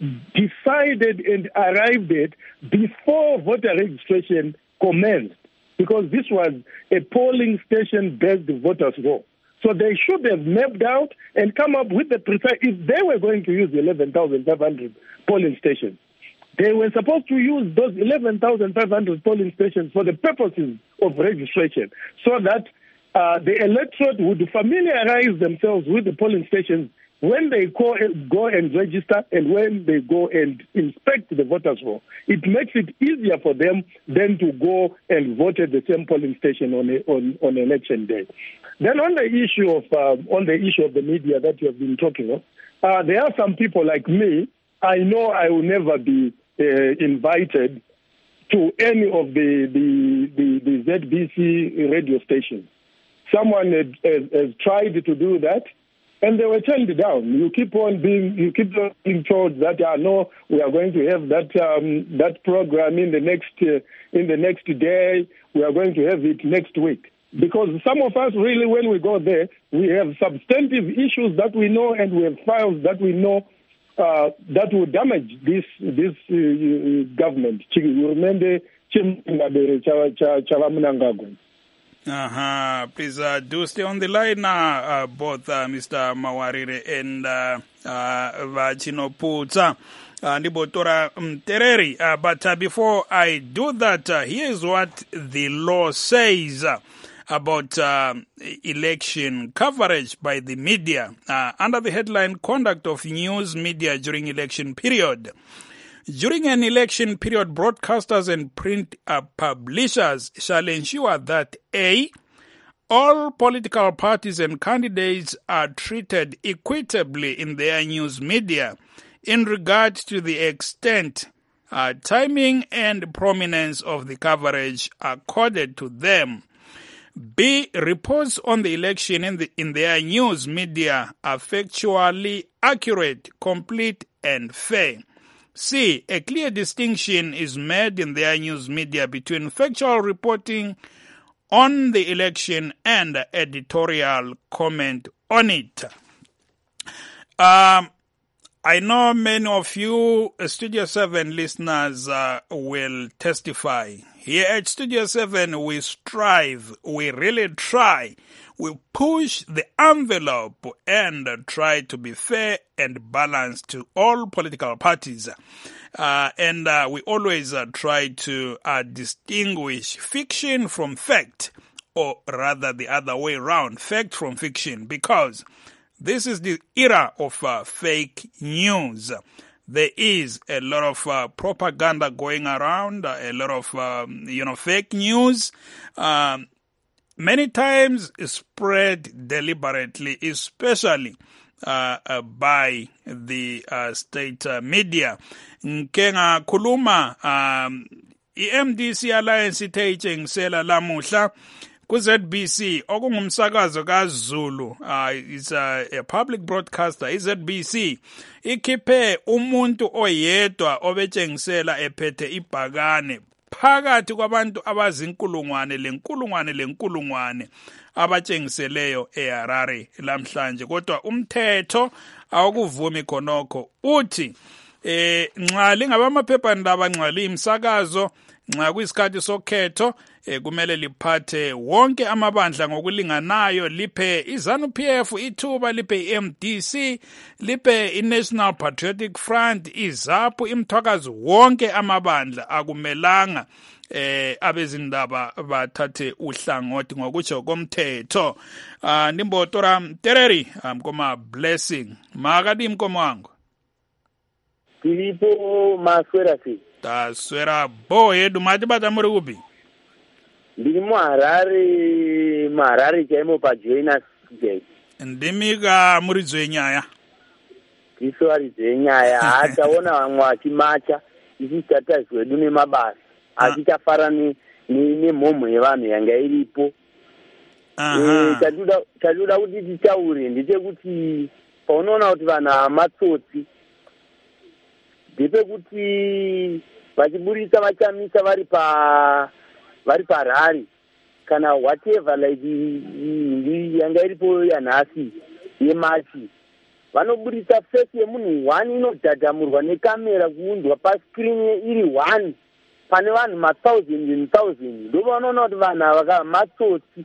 Speaker 4: decided and arrived at before voter registration commenced, because this was a polling station-based voters roll. So they should have mapped out and come up with the precise, if they were going to use eleven thousand five hundred polling stations, they were supposed to use those eleven thousand five hundred polling stations for the purposes of registration, so that uh, the electorate would familiarize themselves with the polling stations when they go, go and register and when they go and inspect the voters roll. It makes it easier for them than to go and vote at the same polling station on a, on, on election day. Then on the issue of uh, on the issue of the media that you have been talking of, uh, there are some people like me. I know I will never be uh, invited to any of the the, the, the Z B C radio stations. Someone has, has, has tried to do that, and they were turned down. You keep on being, you keep on being told that uh, no, we are going to have that um, that program in the next uh, in the next day. We are going to have it next week. Because some of us really, when we go there, we have substantive issues that we know, and we have files that we know uh, that will damage this this uh, government. You remember,
Speaker 1: Uh-huh. Please uh, do stay on the line now, uh, both uh, Mister Mawarire and uh, uh, Chinoputsa. Uh, Nibotora Mtereri. Uh, but uh, before I do that, uh, here's what the law says uh, about uh, election coverage by the media uh, under the headline Conduct of News Media During Election Period. During an election period, broadcasters and print uh, publishers shall ensure that A, all political parties and candidates are treated equitably in their news media in regard to the extent, uh, timing, and prominence of the coverage accorded to them. B, reports on the election in, the, in their news media are factually accurate, complete, and fair. C, a clear distinction is made in their news media between factual reporting on the election and editorial comment on it. Um, I know many of you uh, Studio seven listeners uh, will testify. Here at Studio seven, we strive, we really try, we push the envelope and uh, try to be fair and balanced to all political parties. Uh, and uh, we always uh, try to uh, distinguish fiction from fact, or rather the other way around, fact from fiction, because this is the era of uh, fake news. There is a lot of uh, propaganda going around, uh, a lot of, um, you know, fake news, um, many times spread deliberately, especially uh, uh, by the uh, state uh, media. Nkenga kuluma um, I-M D C Alliance ithe itshengisela lamuhla ku-Z B C okungumsakazo kaZulu, uh, it's a, a public broadcaster. I-Z B C ikhiphe umuntu oyedwa obetshengisela ephethe ibhakane phakathi kwabantu abazinkulungwane lenkulungwane lenkulungwane abatshengiseleyo eHarare lamhlanje. Kodwa umthetho awukuvumi khonokho, uthi eh nxa lingabamaphephandaba, nxa liyimsakazo, nxa kuyisikhathi sokhetho, eh kumele liphathe wonke amabandla ngokulinganayo, liphe iZANU P F ithuba, liphe I-M D C, liphe i-National Patriotic Front, iZAPU, imthwakazi, wonke amabandla. Akumelanga eh abezindaba bathathe uhlangothi ngokutsho komthetho. uh, ndimbotora Tereri mkoma Blessing makadi mkomo wangu
Speaker 6: tilipo maswera si
Speaker 1: taswera bo yedu mati bata muri kupi?
Speaker 6: Ndiri muHarare, muHarare chaimo paJoinas Gate.
Speaker 1: Ndimika muri dzenyaya
Speaker 6: iso ari dzenyaya hataona vamwe vachimacha isi status wedu nemabasa atichafara nemhomho yevanhu yanga iripo. Tatoda kuti titaure ndechekuti paunoona kuti vanhu hamatsotsi ndepekuti vachiburisa vachamisa vari pa vari parari kana whatever like yanga iripo yanhasi yemachi, vanoburisa face yemunhu one inodhadhamurwa nekamera kuundwa pascreen iri one pane vanhu mathousand and thousand. Ndo vanoona kuti vanhu ava matsotsi.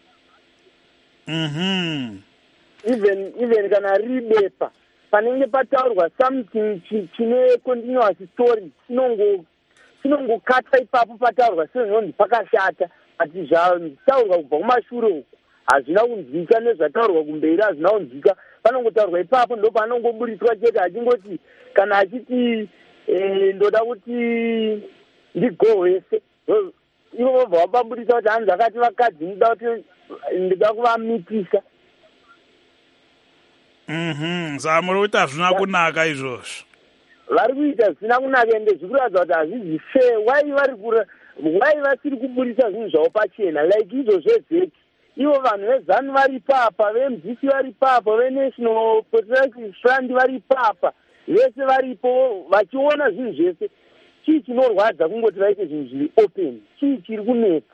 Speaker 1: Mhm.
Speaker 6: even even kana ribepa panenge pataurwa something chine continuous story chinongo chinongokata ipapo pataurwa sezvondi pakashata, ati zvataurwa kubva kumashure uku hazvina kunzwika, nezvataurwa kumberi hazvina kunzwika, panongotaurwa ipapo ndo panongoburiswa chete achingoti kana achiti ndoda kuti ndigohwese, ivo vobva vapaburisa kuti hanzi vakati vakadzi ndida kuti ndida kuvamitisa.
Speaker 1: Mhm. Zamuri kuti hazvina kunaka izvozvo.
Speaker 6: Vari kuita zvisina kunaka ende zvikuratidza kuti hazvizi fair. Why vari kura why vasiri kuburisa zvinhu zvavo pachena like izvo zvezeki? Ivo vanhu veZANU vari papa, veM D C vari papa, veNational Patriotic Front vari papa, vese varipo vachiona zvinhu zvese. Chii chinorwadza kungoti vaite zvinhu zviri open? Chii chiri kunetsa?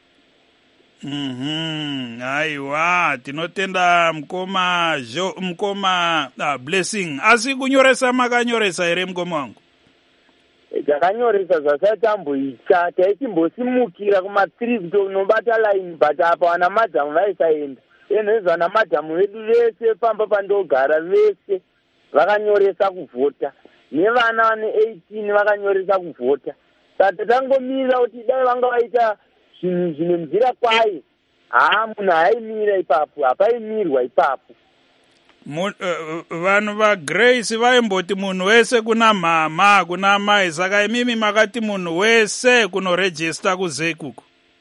Speaker 1: Mhm. Aiwa, tinotenda mkoma jo mkoma ah, Blessing. Asi kunyoresa makanyoresa here mkoma wangu?
Speaker 6: Takanyoresa zvasatamboita, taichimbosimukira kumatrip tonobata line but apa vana madhamu vaisaenda. Enhezvo vana madhamu vedu vese pamba pandogara vese vakanyoresa kuvhota, nevana vane eighteen vakanyoresa kuvhota. Saka tangomira kuti dai vanga vaita zvinhu zvine nzira kwayo, haa munhu haaimira ipapo, hapaimirwa ipapo.
Speaker 1: vanhu va Grace vaimboti munhu wese kuna mama kuna mai, saka imimi makati munhu wese kunoregister kuzekuku.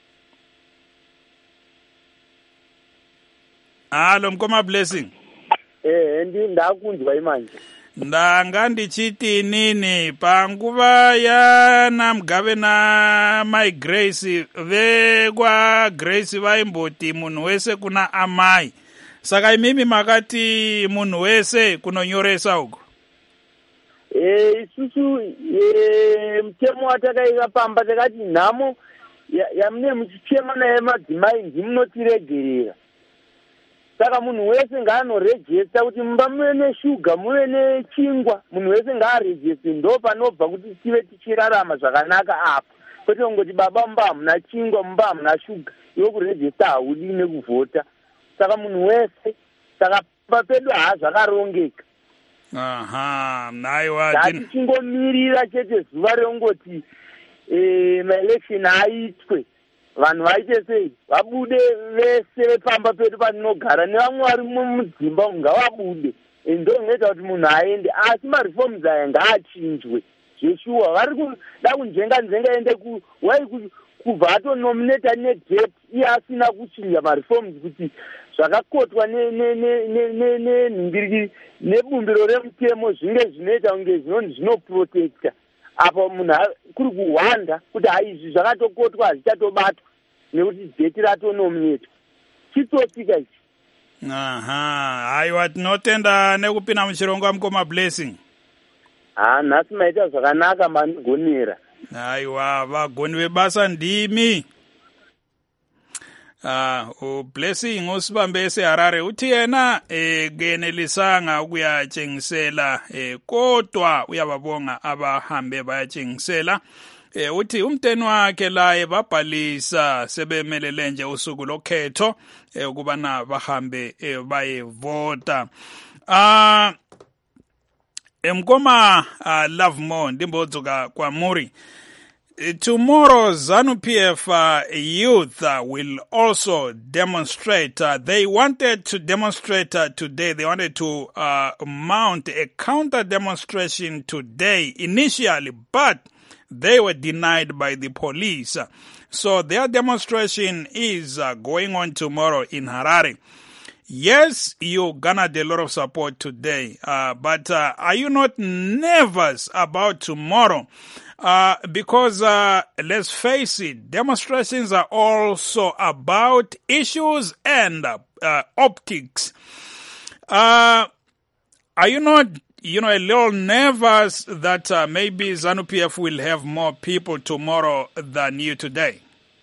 Speaker 1: Halo mkoma Blessing.
Speaker 6: Eh ndi ndakunzwa imanje.
Speaker 1: Ndanga ndichiti nini panguva yana Mugabe na Mai Grace vekwa Grace vaimboti munhu wese kuna amai, saka imimi makati munhu wese kunonyoresa uko.
Speaker 6: Eh isusu eh mtemo watakaika pamba takati nhamo yamune muchichema naye madzimai ndimunotiregerera. Saka munhu wese ngaanoregista kuti mumba muve neshuga muve nechingwa, munhu wese ngaaregiste, ndo panobva kuti tive tichirarama zvakanaka apo. Kwete kungoti baba mumba hamuna chingwa, mumba hamuna shuga, iwe kuregista haudi nekuvhota. Saka munhu wese, saka papedu haazvakarongeka.
Speaker 1: Aha, naiwa.
Speaker 6: Ngatichingomira chete zuva reungoti eh maelection aitwe. Vanhu vaite sei vabude vese vepamba pedu patinogara nevamwe vari mudzimba ngavabude, ndo zvinoita kuti munhu aende. Asi mareforms aya ngaachinjwe zveshuwa. Vari kuda kunjenga njenga ende ku wai kubva atonominata nedate iye asina kuchinja mareforms kuti zvakakotwa nenhingiriki nebumbiro remutemo zvinge zvinoita kunge zvinonzi zvinoprotecta. Apo munhu kuri kuhwanda kuti haizvi zvakatokotwa hazvichatobatwa nekuti date ratonominatwa. Chitosika ichi.
Speaker 1: Aha, haiwa tinotenda nekupinda muchirongwa mukoma Blessing.
Speaker 6: Ah, nhasi maita zvakanaka manigonera.
Speaker 1: Haiwa vagoni vebasa ndimi. Ah, uh, Blessing usibambese Harare uthi yena eh genelisanga ukuyatshengisela eh kodwa uyababonga abahambe bayatshengisela. Eh uthi umteni wakhe la ebabhalisa sebemelele nje usuku lokhetho eh ukubana bahambe eh bayevota. Ah emkoma uh, Love More ndimbodzoka kwa Muri. Tomorrow, ZANU-P F uh, youth uh, will also demonstrate. Uh, they wanted to demonstrate uh, today. They wanted to uh, mount a counter-demonstration today initially, but they were denied by the police. So their demonstration is uh, going on tomorrow in Harare. Yes, you garnered a lot of support today, uh, but uh, are you not nervous about tomorrow? Uh, because, uh, let's face it, demonstrations are also about issues and uh, uh, optics. Uh, are you not, you know, a little nervous that uh, maybe ZANU-P F will have more people tomorrow than you today?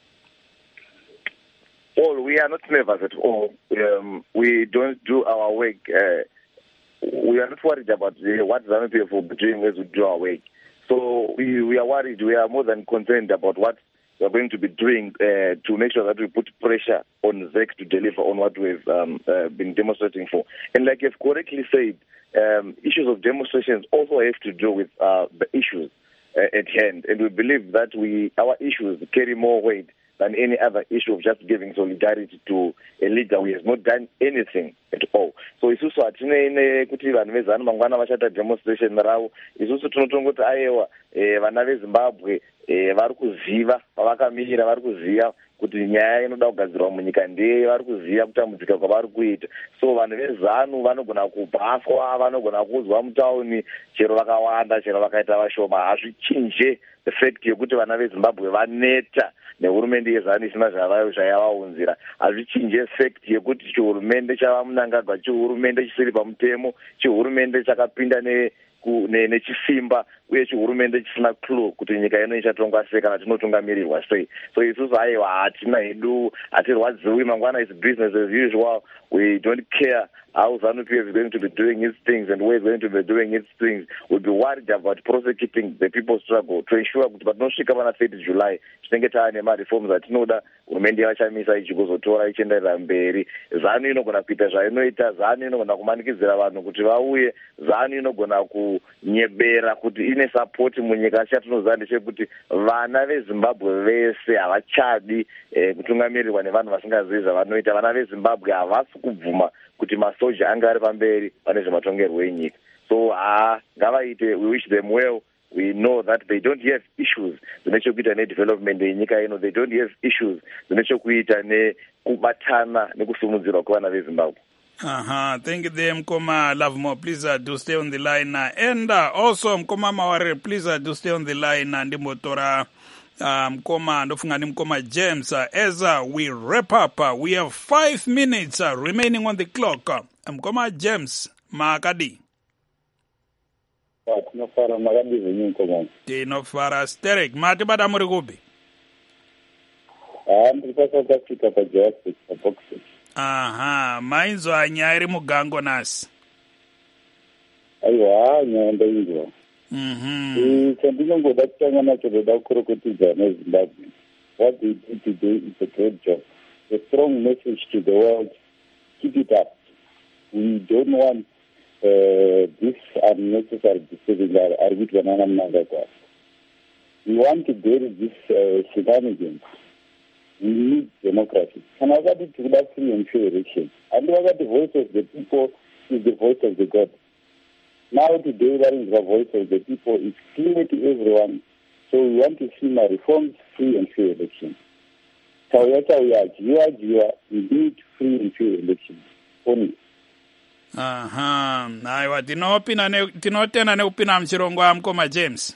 Speaker 2: Well, we are not nervous at all. Um, we don't do our work. Uh, we are not worried about uh, what ZANU-P F will be doing as we do our work. So we, we are worried, we are more than concerned about what we are going to be doing uh, to make sure that we put pressure on Z E C to deliver on what we've um, uh, been demonstrating for. And like you've correctly said, um, issues of demonstrations also have to do with uh, the issues uh, at hand. And we believe that we our issues carry more weight than any other issue of just giving solidarity to a leader who has not done anything at all. So isusu hatine kuti vanhu vezanu mangwana vachata demonstration ravo. Isusu tinotongoti aiwa vana veZimbabwe vari kuziva pavakamira, vari kuziva kuti nyaya inoda kugadzirwa munyika ndeye, vari kuziva kutambudzika kwavari kuita. So vanhu vezanu vanogona kubhafwa, vanogona kuzwa mutauni chero vakawanda, chero vakaita vashoma. Hazvichinje the fact yekuti vana veZimbabwe vaneta nehurumende yezanu isina zvavayo zvayavaunzira. Hazvichinje fact yekuti chihurumende chava Mnangagwa, chihurumende chisiri pamutemo, chihurumende chakapinda ne nechisimba uye chihurumende chisina clue kuti nyika ino ichatongwa sei kana tinotungamirirwa sei. So isusu aiwa hatina hedu, hatirwadziwi, mangwana is business as usual. We don't care how ZANU-P F is going to be doing its things and where it's going to be doing its things. We'll be worried about prosecuting the people's struggle to ensure kuti patinosvika pana third July tinenge taane mareforms atinoda hurumende yavachamisa ichigozotora ichienderera mberi. ZANU inogona kuita zvainoita, ZANU inogona kumanikidzira vanhu kuti vauye, ZANU inogona kunyebera kuti ine support munyika chatinoziva ndechekuti vana veZimbabwe vese havachadi eh, kutungamirirwa nevanhu vasingazivi zvavanoita. Vana veZimbabwe havasi kubvuma kuti masoja anga ari pamberi pane zvematongerwo enyika. So ah ngavaite, we wish them well. We know that they don't have issues zvinechekuita nedevelopment yenyika ino. They don't have issues zvinechekuita nekubatana nekusumudzirwa kwevana veZimbabwe.
Speaker 1: Uh-huh. Thank you there, Mkoma Lovemore. Please uh, do stay on the line. Uh, and uh, also, Mkoma Mawarire, please uh, do stay on the line. And Motora uh, Mkoma, Ndofungani Mkoma James. Uh, as uh, we wrap up, uh, we have five minutes uh, remaining on the clock. Uh, Mkoma James, Makadi.
Speaker 7: Tinofara Makadi venye Mkoma.
Speaker 1: Tinofara Sterek. Mati bada muri kupi?
Speaker 7: Ah, ndiripa South Africa pa Johannesburg, pa Boxing.
Speaker 1: Aha, mainzwa nyaya iri mugango nasi.
Speaker 7: Aiwa, nyaya ndainzwa.
Speaker 1: Mhm.
Speaker 7: Chandinongoda kutanga nacho ndoda kukurukutidza neZimbabwe. What they did today is a great job. A strong message to the world. Keep it up. We don't want uh, this unnecessary disturbing with banana mnangagwa. We want to bury this uh, shenanigans. We need democracy. And I got it to that free and fair election. And I got the voice of the people is the voice of the God. Now today that is the voice of the people. It's clear to everyone. So we want to see my reforms, free and fair elections. So we need free and fair elections. Only.
Speaker 1: Aha, aiwa tinopina ne tinotenda nekupina mchirongo Mkoma James.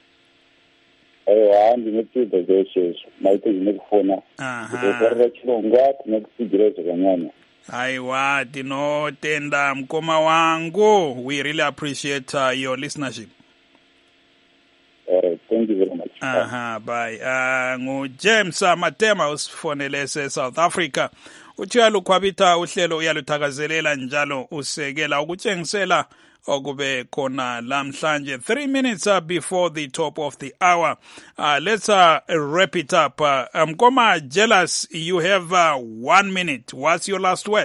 Speaker 7: Eh, ndinotenda zveshe maite zvinokufona.
Speaker 1: Aha.
Speaker 7: Kutorera chirongwa tinokusigira zvakanyanya.
Speaker 1: Aiwa tinotenda Mkoma wangu. We really appreciate uh, your listenership.
Speaker 7: All right, thank you very much.
Speaker 1: Aha, bye. Uh, ngu James uh, Matema usifonele South Africa. Uthiyalo kwabita uhlelo uyaluthakazelela njalo usekela ukutshengisela okube khona lamhlanje three minutes uh, before the top of the hour. Uh, let's uh, wrap it up. Uh, Mkoma Jealous, you have uh, one minute. What's your last word?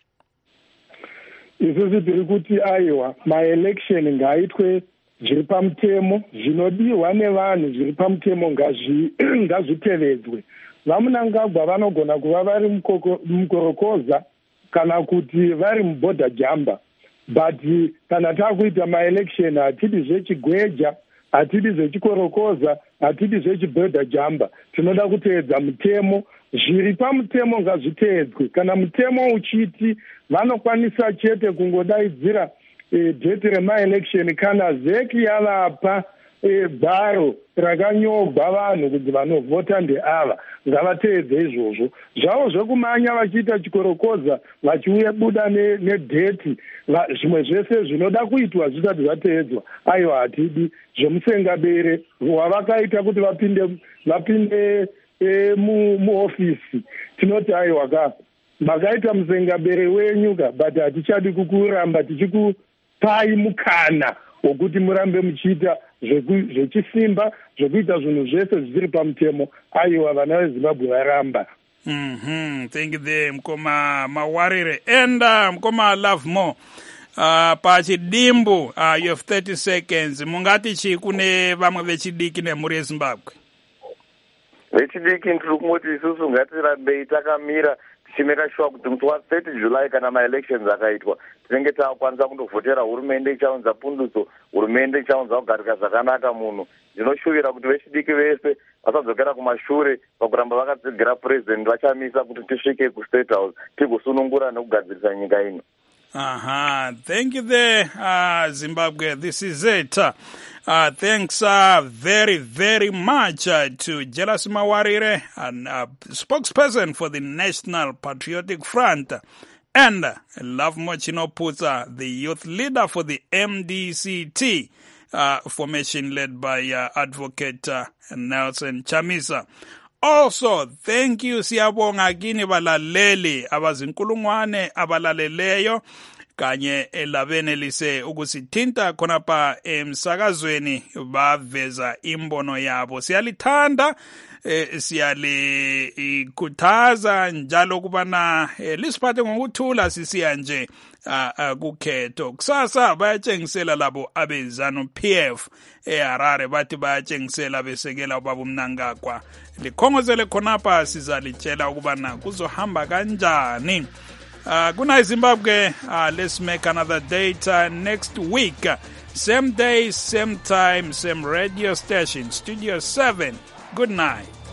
Speaker 4: Isusu tiri kuti aiwa ma-election ngaitwe zviri pamutemo, zvinodiwa nevanhu zviri pamutemo ngazvitevedzwe. Vamunangagwa vanogona kuva vari mukorokoza kana kuti vari muborder jumper. But kana takuita ma-election hatidi zvechigweja, hatidi zvechikorokoza, hatidi zvechiborder jumper. Tinoda kuteedza mutemo, zviri pamutemo ngazviteedzwe. Kana mutemo uchiti vanokwanisa chete kungodaidzira e, date rema-election kana zeki yavapa e, bharo rakanyogwa vanhu kuti vanovhota ndeava, ngavateedze izvozvo. Zvavo zvekumanya vachiita chikorokoza vachiuya buda nedheti ne zvimwe zvese zvinoda kuitwa zvisati zvateedzwa, aiwa hatidi. Zvemusengabere wavakaita kuti vapinde vapinde e, muofisi, tinoti aiwa ka makaita musengabere wenyu ka, but hatichadi kukuramba tichikupai mukana wokuti murambe muchiita zvechisimba zvekuita zvinhu zvese zvisiri pamutemo. Aiwa vana veZimbabwe varamba.
Speaker 1: Mhm, thank you there Mkoma Mawarire. And uh, Mkoma Lovemore, uh, pachidimbu uh, you have thirty seconds. Mungati chi kune vamwe vechidiki nemhuri yeZimbabwe?
Speaker 2: Vechidiki ndiri kungoti isusu ngatirambei takamira tichimeka sure kuti musi wa-thirty July kana ma-elections akaitwa tinenge takwanisa kundovhotera hurumende ichaunza pundutso, hurumende ichaunza kugarika zvakanaka munhu. Ndinoshuvira kuti vechidiki vese vasadzokera kumashure pakuramba vakatsigira president vachamisa kuti tisvike kuState House tigosunungura nekugadzirisa nyika ino.
Speaker 1: Aha, thank you there, uh, Zimbabwe. This is it. Uh, thanks uh, very, very much uh, to Jealous Mawarire, and uh, spokesperson for the National Patriotic Front, and uh, Lovemore Chinoputsa, the youth leader for the M D C T uh, formation led by uh, Advocate uh, Nelson Chamisa. Also, thank you siyabonga kini balaleli abazinkulungwane abalaleleyo kanye elabenelise ukusithinta khonapha emsakazweni baveza imbono yabo. Siyalithanda eh siyalikhuthaza njalo kubana eh, lisiphathe ngokuthula sisiya nje uh, uh, kukhetho. Kusasa bayatshengisela labo abezanu P F eHarare bathi bayatshengisela besekela ubaba uMnangagwa. Likhongozele khonapha sizalitshela ukubana kuzohamba kanjani. Uh, kuna Zimbabwe, uh, let's make another date uh, next week. Same day, same time, same radio station. Studio seven. Good night.